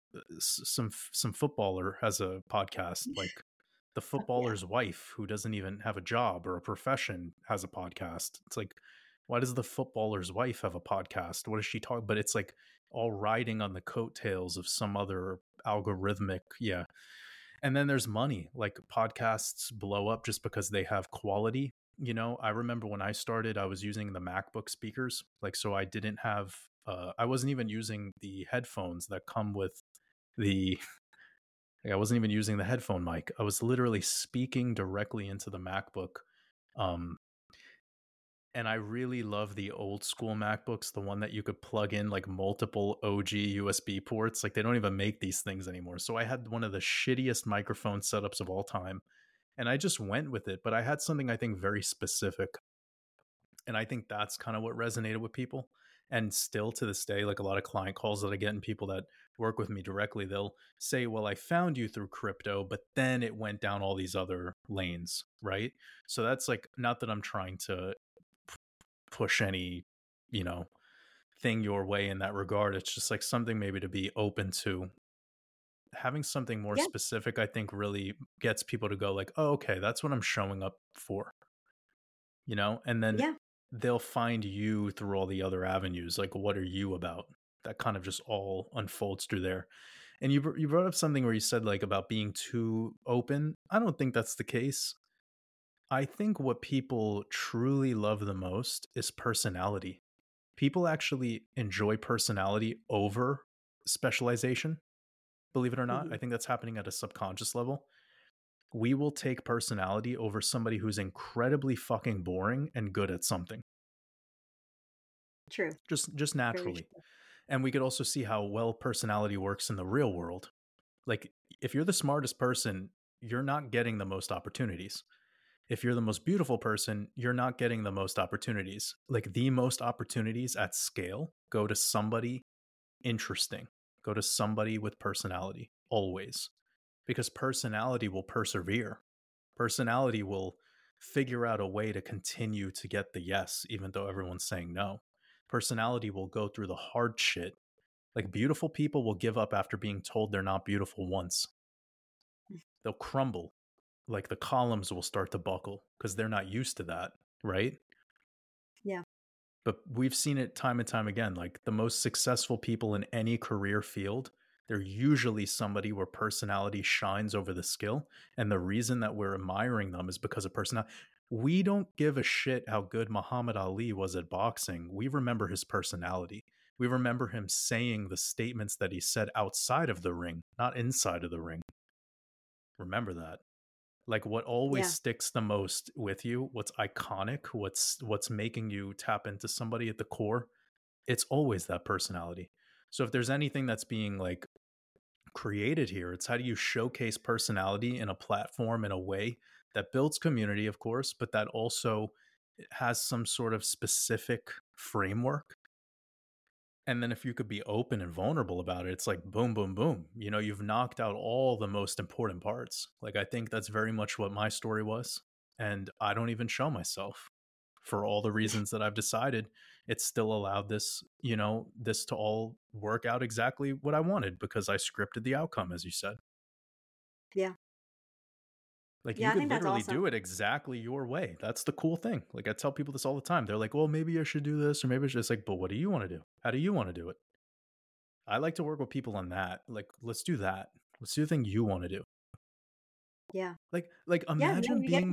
some footballer has a podcast. Like the Yeah. footballer's wife, who doesn't even have a job or a profession, has a podcast. It's like, why does the footballer's wife have a podcast? What does she talk? But it's like all riding on the coattails of some other algorithmic. Yeah. And then there's money. Like podcasts blow up just because they have quality. I remember when I started, I was using the MacBook speakers. Like, so I didn't have, I wasn't even using the headphones that come with the, like, I wasn't even using the headphone mic. I was literally speaking directly into the MacBook. Um, and I really love the old school MacBooks, the one that you could plug in like multiple OG USB ports. Like they don't even make these things anymore. So I had one of the shittiest microphone setups of all time. And I just went with it. But I had something I think very specific. And I think that's kind of what resonated with people. And still to this day, like a lot of client calls that I get and people that work with me directly, they'll say, well, I found you through crypto, but then it went down all these other lanes. Right. So that's like, not that I'm trying to push any, you know, thing your way in that regard. It's just like something maybe to be open to. Having something more Yeah. specific, I think really gets people to go like, oh, okay, that's what I'm showing up for, and then Yeah. they'll find you through all the other avenues. Like, what are you about? That kind of just all unfolds through there. And you brought up something where you said like about being too open. I don't think that's the case. I think what people truly love the most is personality. People actually enjoy personality over specialization. Believe it or not, I Hmm. think that's happening at a subconscious level. We will take personality over somebody who's incredibly fucking boring and good at something. True. Just Very naturally. true. And we could also see how well personality works in the real world. Like if you're the smartest person, you're not getting the most opportunities. If you're the most beautiful person, you're not getting the most opportunities. Like the most opportunities at scale go to somebody interesting, go to somebody with personality, always. Because personality will persevere. Personality will figure out a way to continue to get the yes, even though everyone's saying no. Personality will go through the hard shit. Like, beautiful people will give up after being told they're not beautiful once. They'll crumble. Like, the columns will start to buckle because they're not used to that, right? Yeah. But we've seen it time and time again. Like, the most successful people in any career field, they're usually somebody where personality shines over the skill. And the reason that we're admiring them is because of personality. We don't give a shit how good Muhammad Ali was at boxing. We remember his personality. We remember him saying the statements that he said outside of the ring, not inside of the ring. Remember that. Like, what always sticks the most with you, what's iconic, what's making you tap into somebody at the core, it's always that personality. So if there's anything that's being like created here, it's how do you showcase personality in a platform in a way that builds community, of course, but that also has some sort of specific framework. And then if you could be open and vulnerable about it, it's like boom, boom, boom. You know, you've knocked out all the most important parts. Like, I think that's very much what my story was. And I don't even show myself for all the reasons that I've decided. It's still allowed this, you know, this to all work out exactly what I wanted because I scripted the outcome, as you said. Yeah. Like, you could literally do it exactly your way. That's the cool thing. Like, I tell people this all the time. They're like, well, maybe I should do this, or maybe it's just like, but what do you want to do? How do you want to do it? I like to work with people on that. Like, let's do that. Let's do the thing you want to do. Yeah. Like imagine being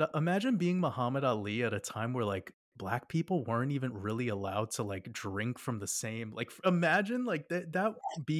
Muhammad Ali at a time where like black people weren't even really allowed to like drink from the same, like, imagine like that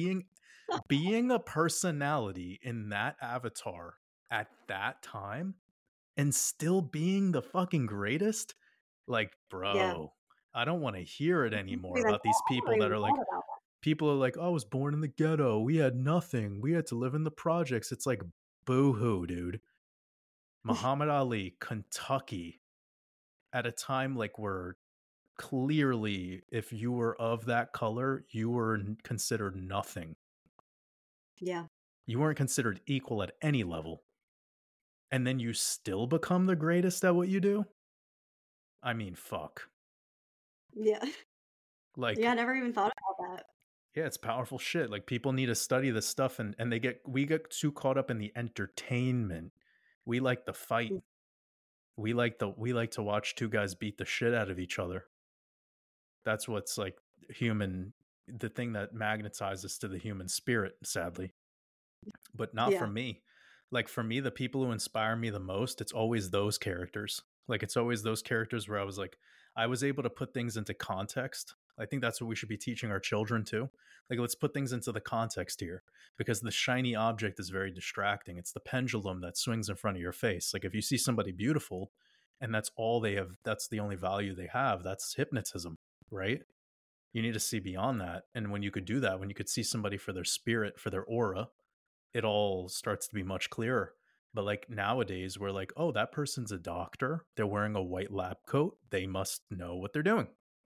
being a personality in that avatar at that time and still being the fucking greatest. Like, bro, I don't want to hear it anymore about these people that are like, people are like, oh, I was born in the ghetto. We had nothing. We had to live in the projects. It's like, boo-hoo, dude. Muhammad Ali, Kentucky, at a time like where clearly if you were of that color, you were considered nothing. Yeah. You weren't considered equal at any level. And then you still become the greatest at what you do? I mean, fuck. Yeah. Like, yeah, I never even thought about that. Yeah, it's powerful shit. Like, people need to study this stuff and we get too caught up in the entertainment. We like the fight. We like to watch two guys beat the shit out of each other. That's what's like the thing that magnetizes to the human spirit, sadly. But not for me. Like, for me, the people who inspire me the most, it's always those characters. Like, it's always those characters where I was able to put things into context. I think that's what we should be teaching our children too. Like, let's put things into the context here, because the shiny object is very distracting. It's the pendulum that swings in front of your face. Like, if you see somebody beautiful and that's all they have, that's the only value they have, that's hypnotism, right? You need to see beyond that. And when you could do that, when you could see somebody for their spirit, for their aura, it all starts to be much clearer. But like nowadays, we're like, oh, that person's a doctor. They're wearing a white lab coat. They must know what they're doing.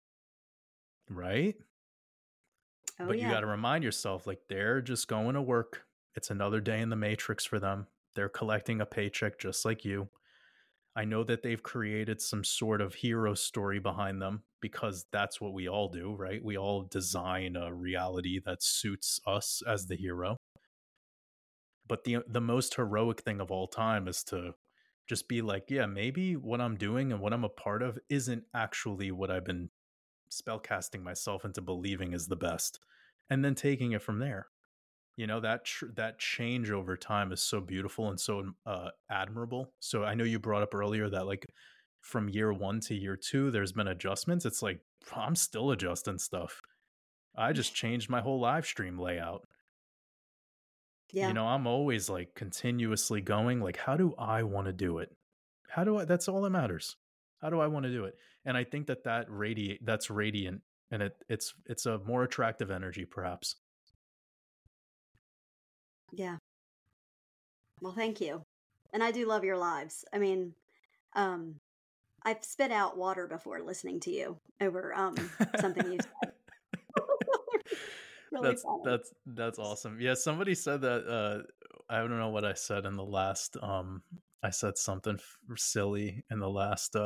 Right? Oh, but you got to remind yourself, like, they're just going to work. It's another day in the matrix for them. They're collecting a paycheck just like you. I know that they've created some sort of hero story behind them because that's what we all do, right? We all design a reality that suits us as the hero. But the most heroic thing of all time is to just be like, yeah, maybe what I'm doing and what I'm a part of isn't actually what I've been spellcasting myself into believing is the best, and then taking it from there. You know, that change over time is so beautiful and so admirable. So I know you brought up earlier that like from year 1 to year 2, there's been adjustments. It's like, I'm still adjusting stuff. I just changed my whole live stream layout. Yeah. You know, I'm always like continuously going like, how do I want to do it? That's all that matters. How do I want to do it? And I think that's radiant, and it's a more attractive energy, perhaps. Yeah. Well, thank you. And I do love your lives. I mean, I've spit out water before listening to you over something you said. really funny. That's awesome. Yeah, somebody said that I don't know what I said in the last I said something silly in the last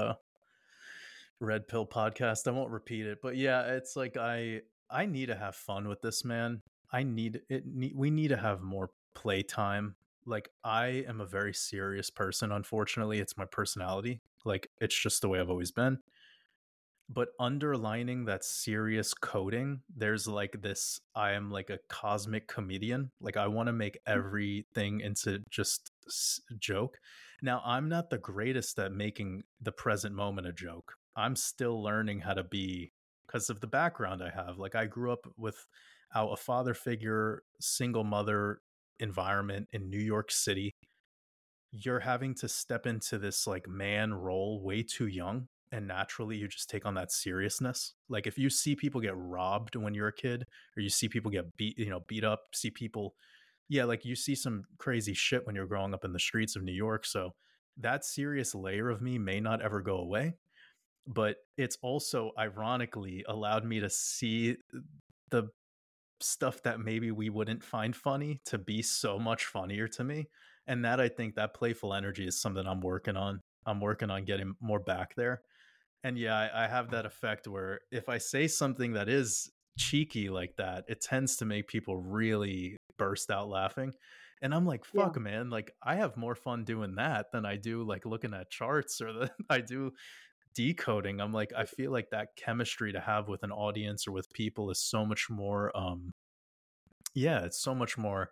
Red Pill podcast. I won't repeat it, but yeah, it's like I need to have fun with this, man. I need it. We need to have more playtime. Like I am a very serious person. Unfortunately, it's my personality. Like it's just the way I've always been. But underlining that serious coding, there's like this. I am like a cosmic comedian. Like I want to make everything into just joke. Now I'm not the greatest at making the present moment a joke. I'm still learning how to be because of the background I have. Like I grew up without a father figure, single mother environment in New York City. You're having to step into this like man role way too young, and naturally you just take on that seriousness. Like if you see people get robbed when you're a kid, or you see people get beat up, see people, yeah, like you see some crazy shit when you're growing up in the streets of New York. So that serious layer of me may not ever go away, but it's also ironically allowed me to see the stuff that maybe we wouldn't find funny to be so much funnier to me. And that, I think that playful energy is something I'm working on. I'm working on getting more back there. And yeah, I have that effect where if I say something that is cheeky like that, it tends to make people really burst out laughing. And I'm like, Yeah. fuck, man, like I have more fun doing that than I do like looking at charts or I do decoding. I'm like, I feel like that chemistry to have with an audience or with people is so much more yeah, it's so much more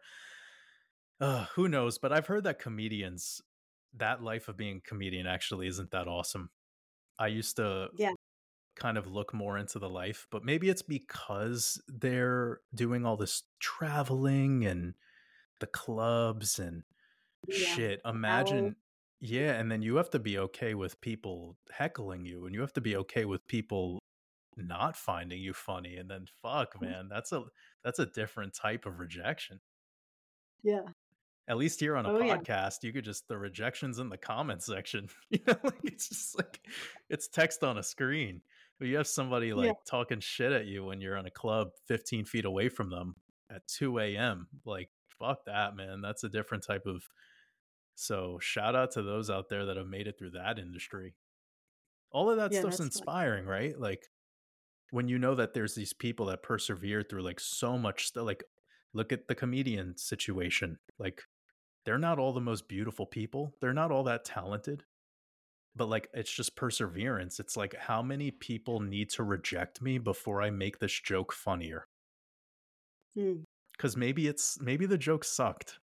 who knows, but I've heard that comedians, that life of being a comedian actually isn't that awesome. I used to Yeah. kind of look more into the life, but maybe it's because they're doing all this traveling and the clubs and Yeah. shit. Hours. Imagine, yeah, and then you have to be okay with people heckling you, and you have to be okay with people not finding you funny. And then fuck, man, that's a different type of rejection. Yeah. At least here on a Oh yeah. podcast, you could just the rejections in the comment section. You know, like it's just like it's text on a screen. But you have somebody Yeah. like talking shit at you when you're in a club 15 feet away from them at 2 a.m. Like, fuck that, man. That's a different type of. So, shout out to those out there that have made it through that industry. All of that Yeah, stuff's that's funny. inspiring, right? Like, when you know that there's these people that persevere through like so much stuff, like, look at the comedian situation. Like, they're not all the most beautiful people. They're not all that talented, but like it's just perseverance. It's like how many people need to reject me before I make this joke funnier? Hmm. Cuz maybe the joke sucked.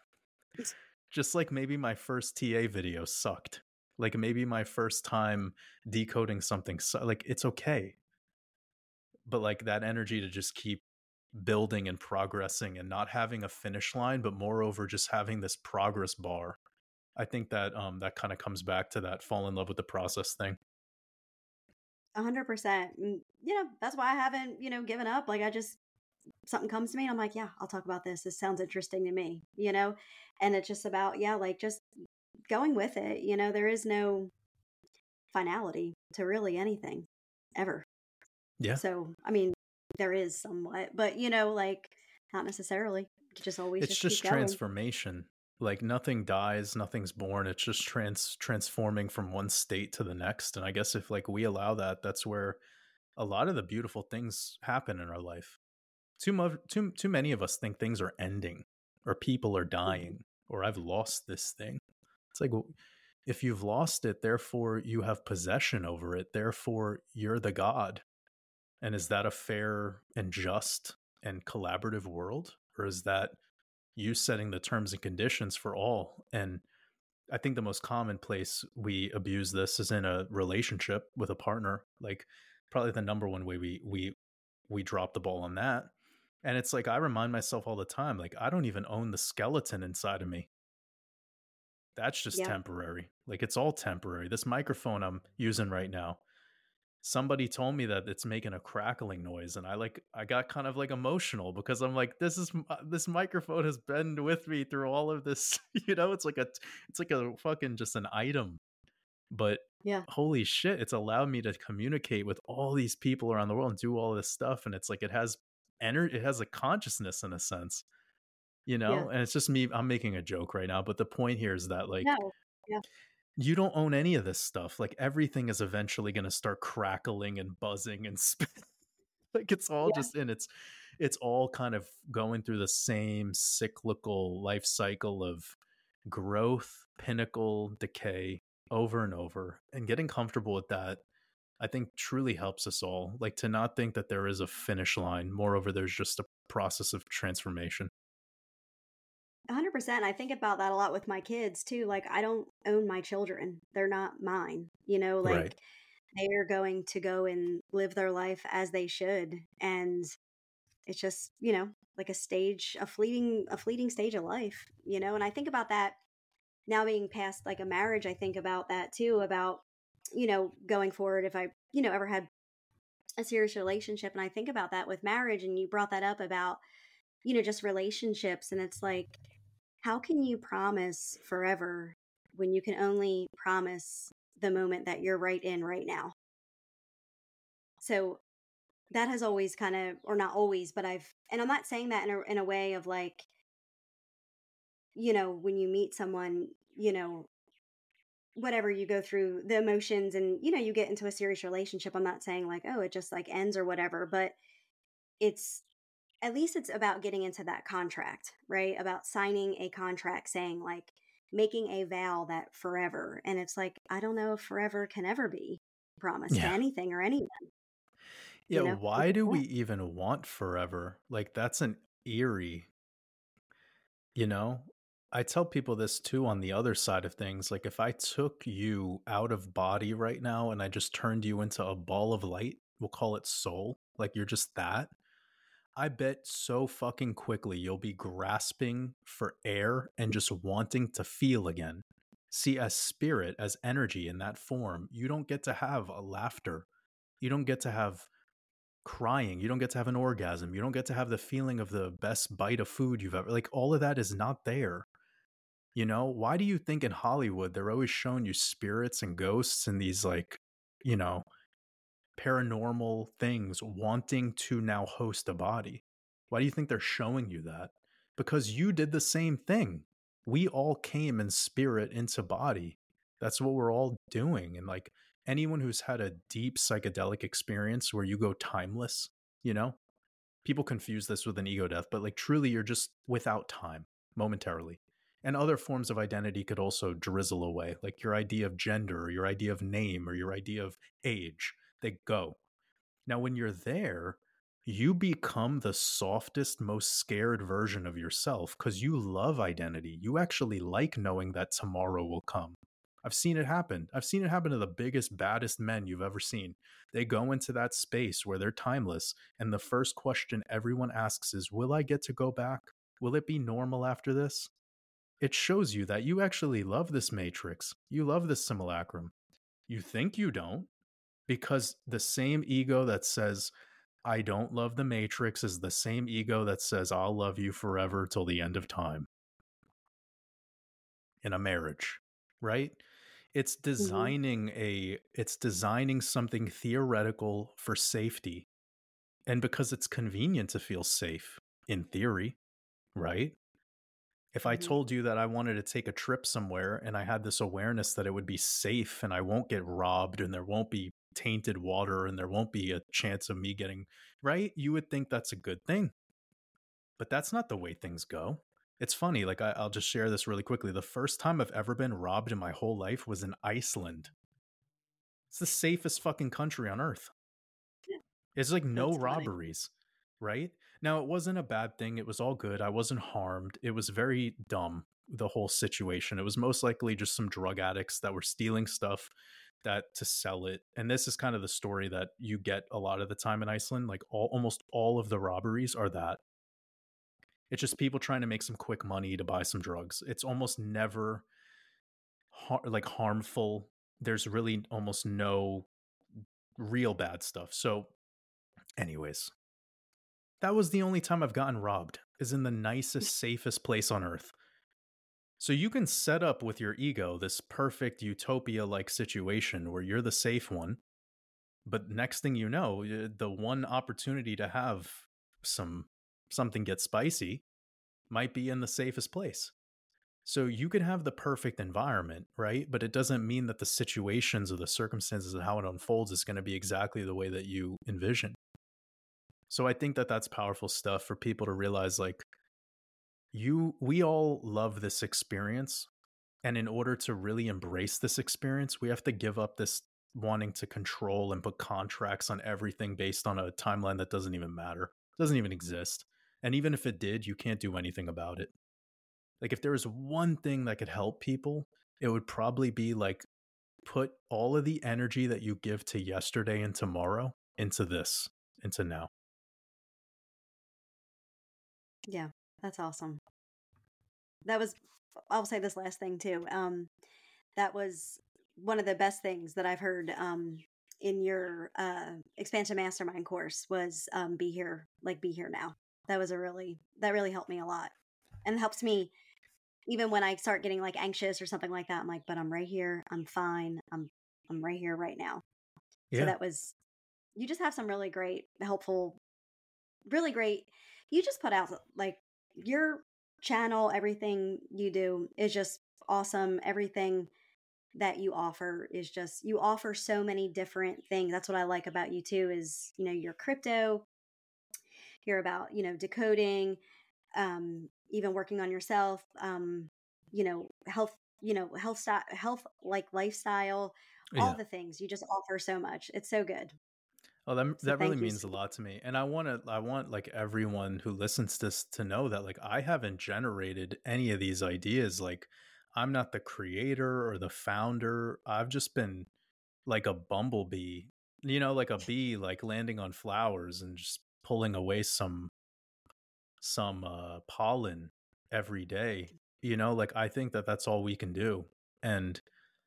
Just like maybe my first TA video sucked. Like maybe my first time decoding something like it's okay. But like that energy to just keep building and progressing and not having a finish line, but moreover just having this progress bar. I think that that kind of comes back to that fall in love with the process thing. 100%. That's why I haven't, given up. Like something comes to me and I'm like, yeah, I'll talk about this. This sounds interesting to me, and it's just about, yeah, like just going with it. There is no finality to really anything ever. Yeah. So, I mean, there is somewhat, but like not necessarily. You just always it's just keep going. Transformation. Like nothing dies, nothing's born. It's just transforming from one state to the next. And I guess if like we allow that, that's where a lot of the beautiful things happen in our life. Too many of us think things are ending or people are dying or I've lost this thing. It's like, well, if you've lost it, therefore you have possession over it. Therefore you're the god. And is that a fair and just and collaborative world? Or is that you setting the terms and conditions for all? And I think the most common place we abuse this is in a relationship with a partner. Like probably the number one way we drop the ball on that. And it's like I remind myself all the time, like I don't even own the skeleton inside of me. That's just temporary. Like it's all temporary. This microphone I'm using right now, somebody told me that it's making a crackling noise, and I got kind of like emotional because I'm like, this microphone has been with me through all of this. It's like a fucking just an item, but yeah, holy shit, it's allowed me to communicate with all these people around the world and do all this stuff, and it's like it has it has a consciousness in a sense, Yeah. and it's just me. I'm making a joke right now, but the point here is that like No. Yeah. you don't own any of this stuff. Like everything is eventually going to start crackling and buzzing and spinning. Like it's all Yeah. just it's all kind of going through the same cyclical life cycle of growth, pinnacle, decay over and over. And getting comfortable with that, I think truly helps us all. Like to not think that there is a finish line. Moreover, there's just a process of transformation. 100%. I think about that a lot with my kids too. Like, I don't own my children. They're not mine. Right. Like they are going to go and live their life as they should. And it's just, like a fleeting stage of life, and I think about that now being past like a marriage. I think about that too, about, going forward if I, ever had a serious relationship. And I think about that with marriage. And you brought that up about, just relationships. And it's like, how can you promise forever when you can only promise the moment that you're right in right now? So that has always kind of, or not always, but and I'm not saying that in a way of like, when you meet someone, whatever, you go through the emotions and, you get into a serious relationship. I'm not saying like, oh, it just like ends or whatever, but it's, at least it's about getting into that contract, right? About signing a contract saying like making a vow that forever. And it's like, I don't know if forever can ever be promised to Yeah. anything or anyone. Yeah. Like Why it do we can't. even want forever? Like that's an eerie, you know? I tell people this too on the other side of things. Like if I took you out of body right now and I just turned you into a ball of light, we'll call it soul. Like you're just that. I bet so fucking quickly you'll be grasping for air and just wanting to feel again. See, as spirit, as energy in that form, you don't get to have a laughter. You don't get to have crying. You don't get to have an orgasm. You don't get to have the feeling of the best bite of food you've ever, like all of that is not there. Why do you think in Hollywood they're always showing you spirits and ghosts and these like, you know, paranormal things wanting to now host a body? Why do you think they're showing you that? Because you did the same thing. We all came in spirit into body. That's what we're all doing. And like anyone who's had a deep psychedelic experience where you go timeless, people confuse this with an ego death, but like truly you're just without time momentarily. And other forms of identity could also drizzle away, like your idea of gender or your idea of name or your idea of age. They go. Now, when you're there, you become the softest, most scared version of yourself because you love identity. You actually like knowing that tomorrow will come. I've seen it happen. I've seen it happen to the biggest, baddest men you've ever seen. They go into that space where they're timeless, and the first question everyone asks is, will I get to go back? Will it be normal after this? It shows you that you actually love this matrix. You love this simulacrum. You think you don't, because the same ego that says, I don't love the matrix is the same ego that says, I'll love you forever till the end of time. In a marriage, right? It's it's designing something theoretical for safety. And because it's convenient to feel safe in theory, right? If I Mm-hmm. told you that I wanted to take a trip somewhere and I had this awareness that it would be safe and I won't get robbed and there won't be tainted water and there won't be a chance of me getting, right? You would think that's a good thing. But that's not the way things go. It's funny, like I'll just share this really quickly. The first time I've ever been robbed in my whole life was in Iceland. It's the safest fucking country on earth. It's like no That's funny. robberies, right? Now, it wasn't a bad thing. It was all good. I wasn't harmed. It was very dumb, the whole situation. It was most likely just some drug addicts that were stealing stuff that to sell it. And this is kind of the story that you get a lot of the time in Iceland. Like almost all of the robberies are that. It's just people trying to make some quick money to buy some drugs. It's almost never harmful. There's really almost no real bad stuff. So anyways, that was the only time I've gotten robbed, is in the nicest, safest place on earth. So you can set up with your ego this perfect utopia-like situation where you're the safe one, but next thing you know, the one opportunity to have something gets spicy might be in the safest place. So you could have the perfect environment, right? But it doesn't mean that the situations or the circumstances of how it unfolds is going to be exactly the way that you envision. So I think that that's powerful stuff for people to realize, like, we all love this experience. And in order to really embrace this experience, we have to give up this wanting to control and put contracts on everything based on a timeline that doesn't even matter, doesn't even exist. And even if it did, you can't do anything about it. Like, if there was one thing that could help people, it would probably be like, put all of the energy that you give to yesterday and tomorrow into this, into now. Yeah, that's awesome. I'll say this last thing too. That was one of the best things that I've heard in your expansion mastermind course was be here now. That really helped me a lot, and it helps me even when I start getting like anxious or something like that. I'm like, but I'm right here. I'm fine. I'm right here right now. Yeah. So that was, you just have some really great, helpful, really great. You just put out like your channel, everything you do is just awesome. Everything that you offer is just, you offer so many different things. That's what I like about you too, is, your crypto, you're about, decoding, even working on yourself, health, health, like lifestyle, all the things. You just offer so much. It's so good. Oh, that So really thank you. means a lot to me. And I want like everyone who listens to this to know that, like, I haven't generated any of these ideas. Like, I'm not the creator or the founder. I've just been like a bumblebee, like a bee, like landing on flowers and just pulling away some pollen every day. Like, I think that that's all we can do. And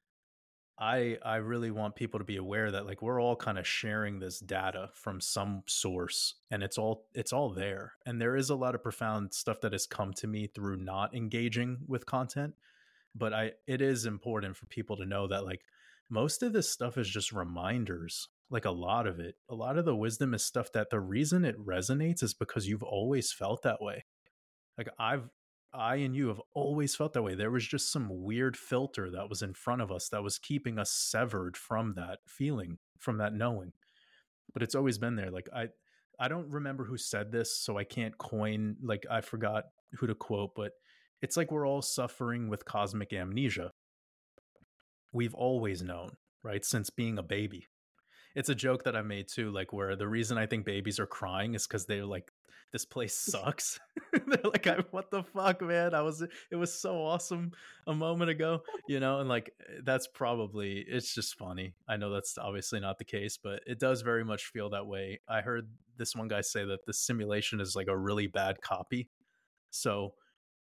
I really want people to be aware that, like, we're all kind of sharing this data from some source, and it's all there. And there is a lot of profound stuff that has come to me through not engaging with content, but it is important for people to know that, like, most of this stuff is just reminders. Like, a lot of the wisdom is stuff that the reason it resonates is because you've always felt that way. Like, I and you have always felt that way. There was just some weird filter that was in front of us that was keeping us severed from that feeling, from that knowing. But it's always been there. Like, I don't remember who said this, so I can't coin, like, I forgot who to quote, but it's like we're all suffering with cosmic amnesia. We've always known, right? Since being a baby. It's a joke that I made too, like, where the reason I think babies are crying is because they're like, this place sucks. They're like, what the fuck, man? It was so awesome a moment ago, and like, it's just funny. I know that's obviously not the case, but it does very much feel that way. I heard this one guy say that the simulation is like a really bad copy. So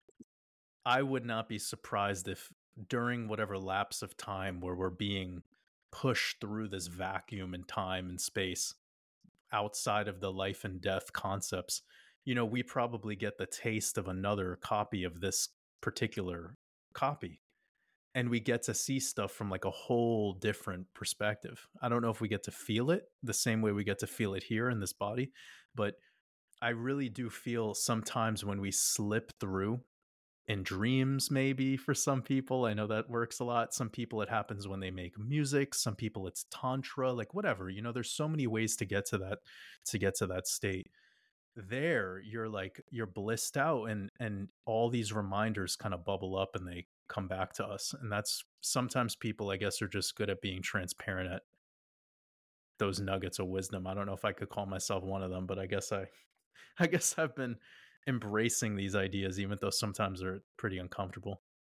I would not be surprised if during whatever lapse of time where we're being push through this vacuum in time and space outside of the life and death concepts, we probably get the taste of another copy of this particular copy. And we get to see stuff from like a whole different perspective. I don't know if we get to feel it the same way we get to feel it here in this body, but I really do feel sometimes when we slip through in dreams, maybe for some people. I know that works a lot. Some people it happens when they make music. Some people it's tantra, like whatever. There's so many ways to get to that state. There, you're blissed out, and all these reminders kind of bubble up and they come back to us. And that's sometimes people, I guess, are just good at being transparent at those nuggets of wisdom. I don't know if I could call myself one of them, but I guess I've been embracing these ideas, even though sometimes they're pretty uncomfortable.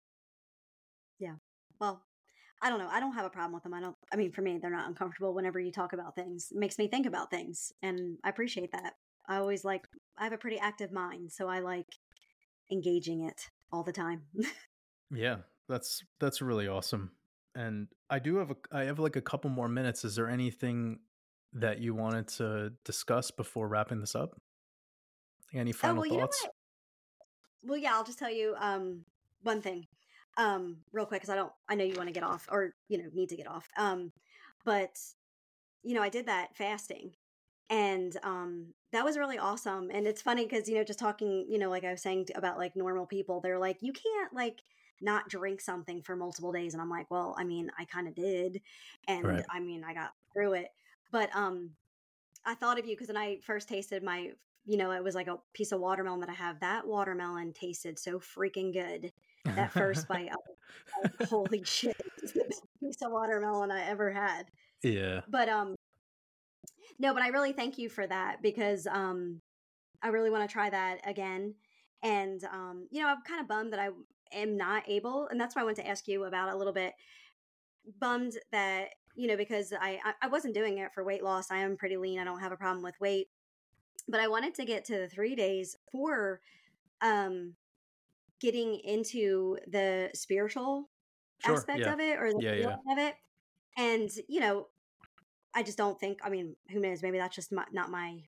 Yeah. Well, I don't know. I don't have a problem with them. For me, they're not uncomfortable whenever you talk about things. It makes me think about things, and I appreciate that. I have a pretty active mind, so I like engaging it all the time. Yeah, that's really awesome. And I have like a couple more minutes. Is there anything that you wanted to discuss before wrapping this up? Any final thoughts? Well, yeah, I'll just tell you one thing real quick, because I know you want to get off, or need to get off. But I did that fasting, and That was really awesome. And it's funny because, just talking, like I was saying about like normal people, they're like, you can't like not drink something for multiple days. And I'm like, well, I mean, I kind of did. And Right. I mean, I got through it. But I thought of you because when I first tasted my, it was like a piece of watermelon that I have. That watermelon tasted so freaking good. That first bite, I was like, holy shit, this is the best piece of watermelon I ever had. Yeah. But no, but I really thank you for that because I really want to try that again. And I'm kind of bummed that I am not able, and that's why I wanted to ask you about it a little bit. Bummed that, because I wasn't doing it for weight loss. I am pretty lean. I don't have a problem with weight. But I wanted to get to the 3 days for getting into the spiritual Sure. aspect Yeah. of it or the Yeah. feeling of it. And, I just don't think, I mean, who knows, maybe that's just not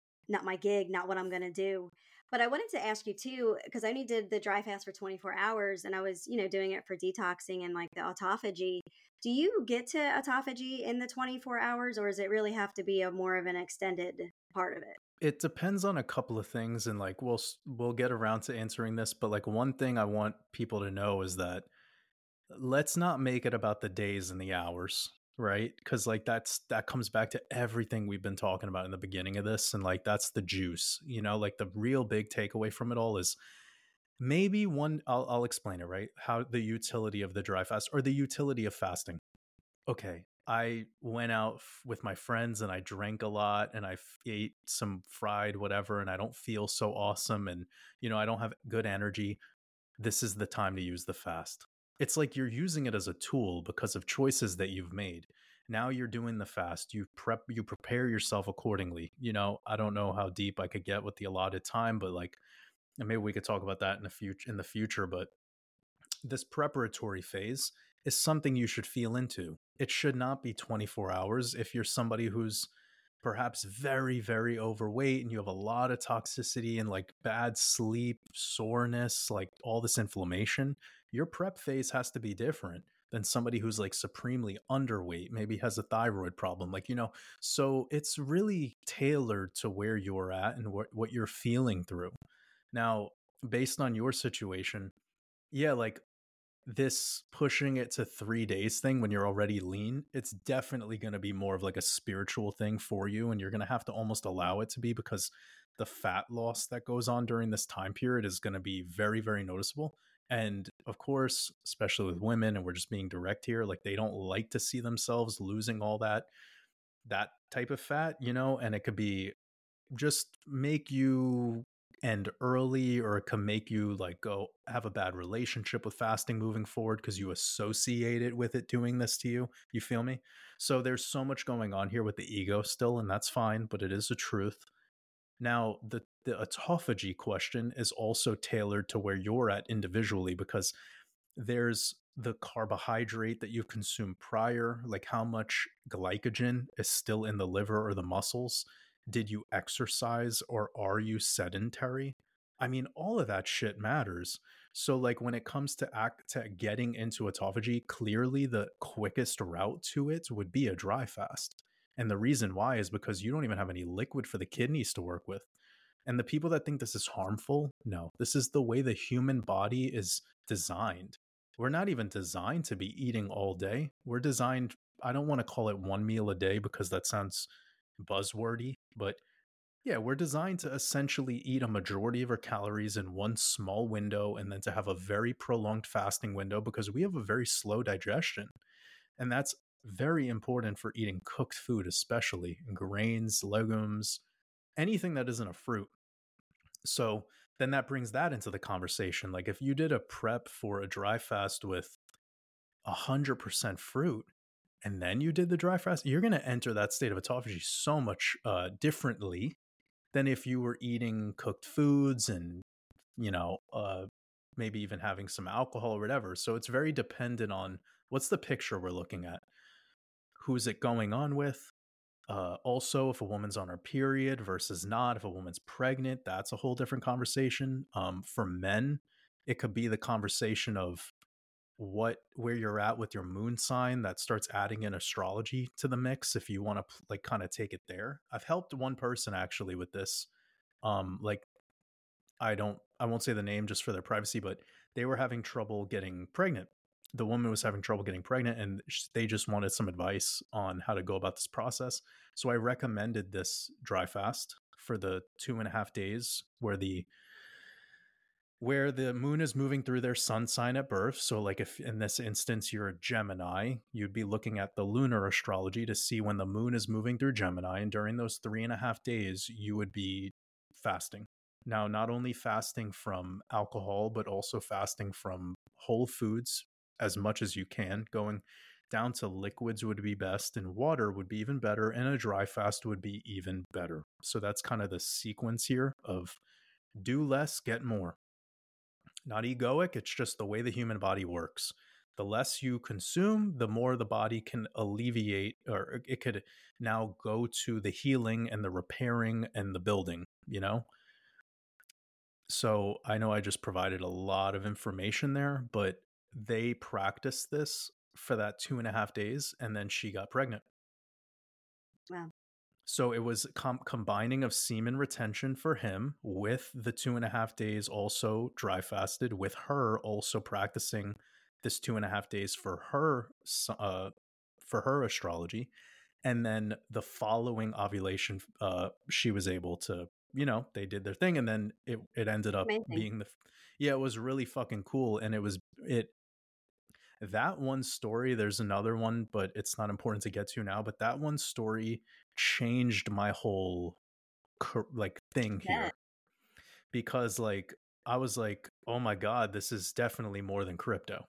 my gig, not what I'm going to do. But I wanted to ask you too, because I only did the dry fast for 24 hours and I was, doing it for detoxing and like the autophagy. Do you get to autophagy in the 24 hours or does it really have to be a more of an extended part of it? It depends on a couple of things, and like we'll get around to answering this, but like one thing I want people to know is that let's not make it about the days and the hours, right? Because like that comes back to everything we've been talking about in the beginning of this, and like that's the juice, like the real big takeaway from it all is maybe one. I'll explain it, right? How the utility of the dry fast or the utility of fasting. Okay, I went out with my friends and I drank a lot and I ate some fried whatever and I don't feel so awesome and I don't have good energy. This is the time to use the fast. It's like you're using it as a tool because of choices that you've made. Now you're doing the fast. You prepare yourself accordingly. I don't know how deep I could get with the allotted time, but like and maybe we could talk about that in the future, but this preparatory phase is something you should feel into. It should not be 24 hours. If you're somebody who's perhaps very, very overweight and you have a lot of toxicity and like bad sleep, soreness, like all this inflammation, your prep phase has to be different than somebody who's like supremely underweight, maybe has a thyroid problem. Like, so it's really tailored to where you're at and what you're feeling through. Now, based on your situation, yeah, like this pushing it to 3 days thing when you're already lean, it's definitely going to be more of like a spiritual thing for you. And you're going to have to almost allow it to be because the fat loss that goes on during this time period is going to be very, very noticeable. And of course, especially with women, and we're just being direct here, like they don't like to see themselves losing all that type of fat, and it could be just make you end early, or it can make you like go have a bad relationship with fasting moving forward because you associate it with it doing this to you. You feel me? So there's so much going on here with the ego still, and that's fine, but it is a truth. Now, the autophagy question is also tailored to where you're at individually because there's the carbohydrate that you've consumed prior, like how much glycogen is still in the liver or the muscles. Did you exercise or are you sedentary? I mean, all of that shit matters. So like when it comes to getting into autophagy, clearly the quickest route to it would be a dry fast. And the reason why is because you don't even have any liquid for the kidneys to work with. And the people that think this is harmful, no, this is the way the human body is designed. We're not even designed to be eating all day. We're designed, I don't want to call it one meal a day because that sounds buzzwordy, but yeah, we're designed to essentially eat a majority of our calories in one small window and then to have a very prolonged fasting window because we have a very slow digestion. And that's very important for eating cooked food, especially grains, legumes, anything that isn't a fruit. So then that brings that into the conversation. Like if you did a prep for a dry fast with 100% fruit, and then you did the dry fast, you're going to enter that state of autophagy so much differently than if you were eating cooked foods and, maybe even having some alcohol or whatever. So it's very dependent on what's the picture we're looking at. Who's it going on with? Also, if a woman's on her period versus not, if a woman's pregnant, that's a whole different conversation. For men, it could be the conversation of where you're at with your moon sign that starts adding in astrology to the mix if you want to like kind of take it there. I've helped one person actually with this like I won't say the name just for their privacy, but they were having trouble getting pregnant. The woman was having trouble getting pregnant, and they just wanted some advice on how to go about this process. So I recommended this dry fast for the 2.5 days where the moon is moving through their sun sign at birth. So like if in this instance you're a Gemini, you'd be looking at the lunar astrology to see when the moon is moving through Gemini. And during those 3.5 days, you would be fasting. Now, not only fasting from alcohol, but also fasting from whole foods as much as you can. Going down to liquids would be best, and water would be even better, and a dry fast would be even better. So that's kind of the sequence here of do less, get more. Not egoic, it's just the way the human body works. The less you consume, the more the body can alleviate, or it could now go to the healing and the repairing and the building, you know? So I know I just provided a lot of information there, but they practiced this for that 2.5 days, and then she got pregnant. Wow. So it was combining of semen retention for him with the 2.5 days also dry fasted, with her also practicing this 2.5 days for her astrology. And then the following ovulation, she was able to, you know, they did their thing, and then it ended up being it was really fucking cool. And that one story, there's another one, but it's not important to get to now. But that one story changed my whole thing here, because like I was like, oh my God, this is definitely more than crypto.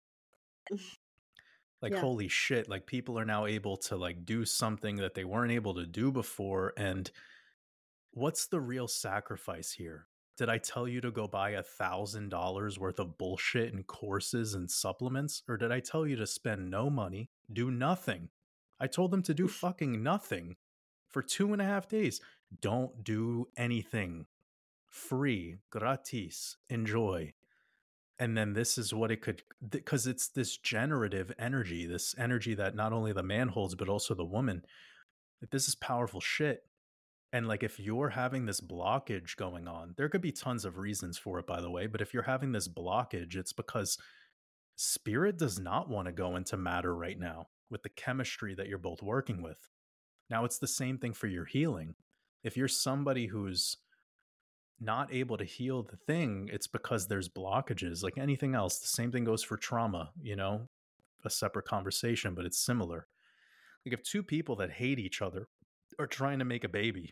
Like, holy shit, like people are now able to like do something that they weren't able to do before. And what's the real sacrifice here? Did I tell you to go buy $1,000 worth of bullshit and courses and supplements? Or did I tell you to spend no money, do nothing? I told them to do fucking nothing for 2.5 days. Don't do anything. Free, gratis, enjoy. And then this is what it could, because it's this generative energy, this energy that not only the man holds, but also the woman. This is powerful shit. And like, if you're having this blockage going on, there could be tons of reasons for it, by the way. But if you're having this blockage, it's because spirit does not want to go into matter right now with the chemistry that you're both working with. Now, it's the same thing for your healing. If you're somebody who's not able to heal the thing, it's because there's blockages. Like anything else, the same thing goes for trauma, you know, a separate conversation, but it's similar. Like if two people that hate each other are trying to make a baby,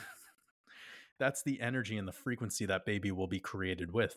that's the energy and the frequency that baby will be created with.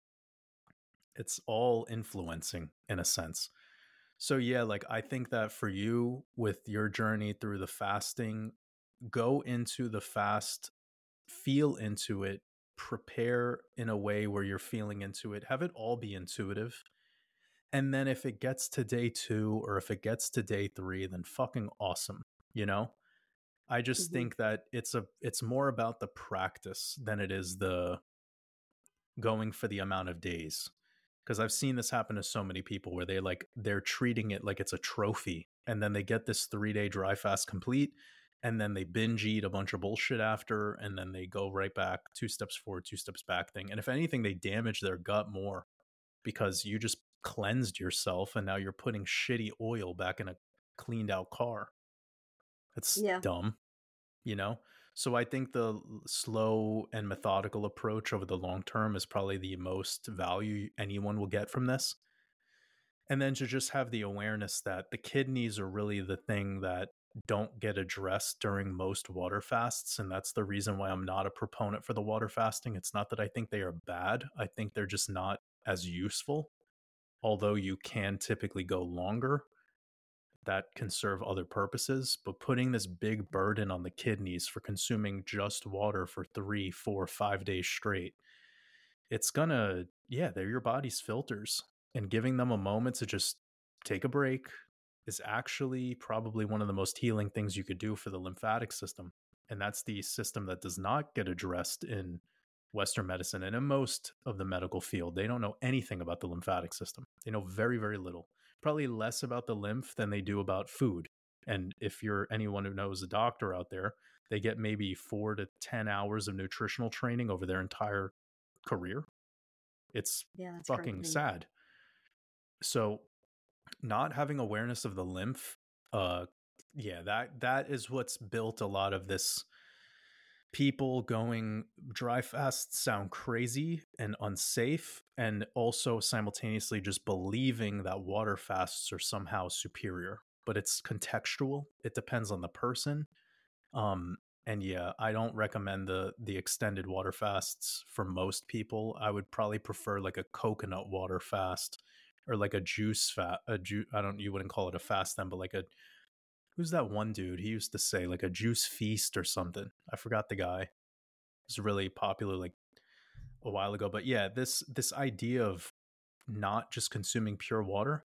It's all influencing in a sense. So yeah, like I think that for you with your journey through the fasting, go into the fast, feel into it, prepare in a way where you're feeling into it, have it all be intuitive. And then if it gets to day 2 or if it gets to day 3, then fucking awesome, you know? I just think that it's more about the practice than it is the going for the amount of days. Because I've seen this happen to so many people where they're treating it like it's a trophy, and then they get this 3-day dry fast complete, and then they binge eat a bunch of bullshit after, and then they go right back, 2 steps forward, 2 steps back thing. And if anything, they damage their gut more because you just cleansed yourself, and now you're putting shitty oil back in a cleaned out car. It's dumb, you know? So I think the slow and methodical approach over the long term is probably the most value anyone will get from this. And then to just have the awareness that the kidneys are really the thing that don't get addressed during most water fasts. And that's the reason why I'm not a proponent for the water fasting. It's not that I think they are bad. I think they're just not as useful. Although you can typically go longer, that can serve other purposes, but putting this big burden on the kidneys for consuming just water for 3, 4, 5 days straight, it's gonna, they're your body's filters, and giving them a moment to just take a break is actually probably one of the most healing things you could do for the lymphatic system. And that's the system that does not get addressed in Western medicine and in most of the medical field. They don't know anything about the lymphatic system. They know very, very little. Probably less about the lymph than they do about food. And if you're anyone who knows a doctor out there, they get maybe 4 to 10 hours of nutritional training over their entire career. It's that's fucking crazy. sad. So not having awareness of the lymph, that is what's built a lot of this. People going dry fasts sound crazy and unsafe, and also simultaneously just believing that water fasts are somehow superior. But it's contextual. It depends on the person. And yeah, I don't recommend the extended water fasts for most people. I would probably prefer like a coconut water fast or like a juice fast. You wouldn't call it a fast then, but like who's that one dude? He used to say like a juice feast or something. I forgot the guy. It's really popular like a while ago. But yeah, this idea of not just consuming pure water,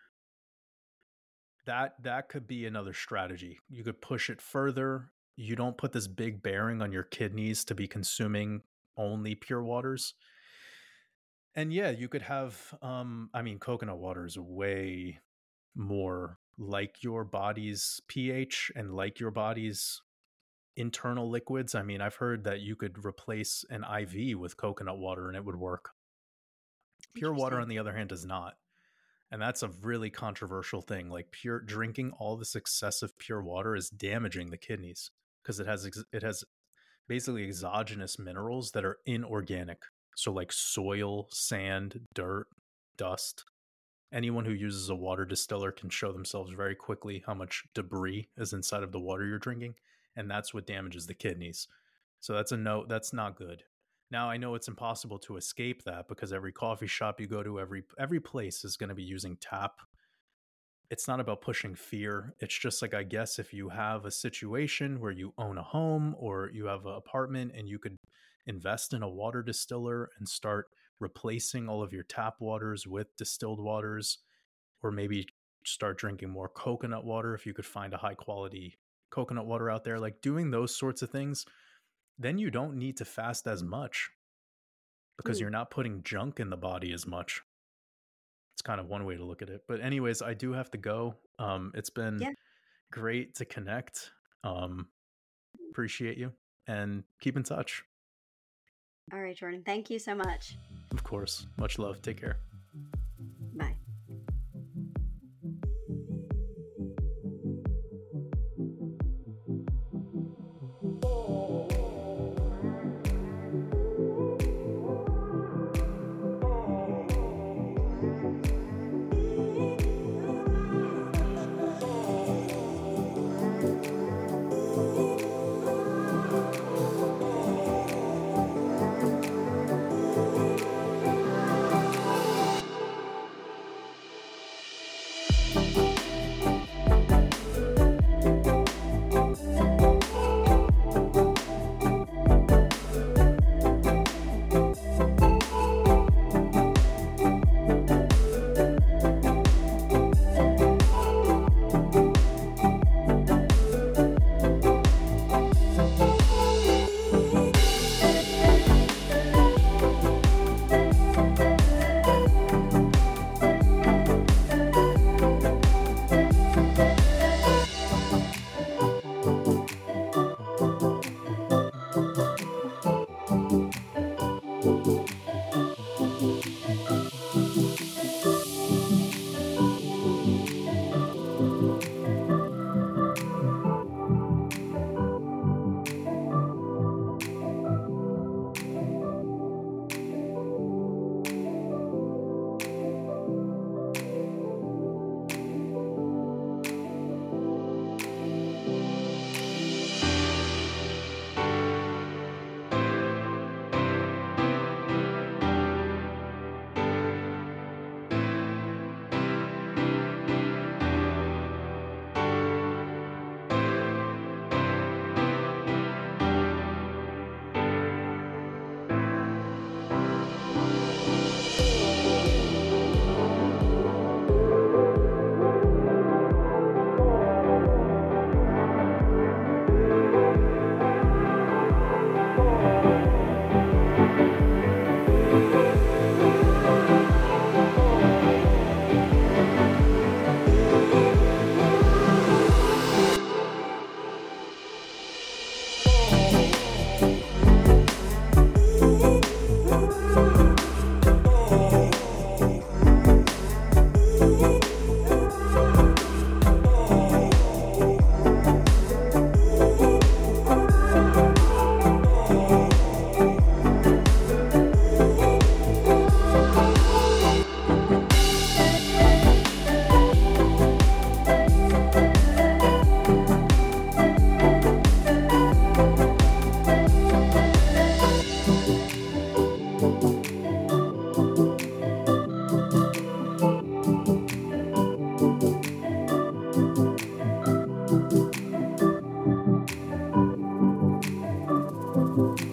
that could be another strategy. You could push it further. You don't put this big bearing on your kidneys to be consuming only pure waters. And yeah, you could have coconut water is way more like your body's pH and like your body's internal liquids. I mean, I've heard that you could replace an IV with coconut water and it would work. Pure water, on the other hand, does not. And that's a really controversial thing. Like pure drinking all this excessive pure water is damaging the kidneys because it has basically exogenous minerals that are inorganic. So like soil, sand, dirt, dust. Anyone who uses a water distiller can show themselves very quickly how much debris is inside of the water you're drinking. And that's what damages the kidneys. So that's a no, that's not good. Now I know it's impossible to escape that because every coffee shop you go to, every place is going to be using tap. It's not about pushing fear. It's just like, I guess if you have a situation where you own a home or you have an apartment and you could invest in a water distiller and start replacing all of your tap waters with distilled waters, or maybe start drinking more coconut water if you could find a high quality coconut water out there, like doing those sorts of things, then you don't need to fast as much because you're not putting junk in the body as much. It's kind of one way to look at it. But anyways, I do have to go. It's been great to connect. Appreciate you and keep in touch. All right, Jordan. Thank you so much. Of course. Much love. Take care. Bye. you.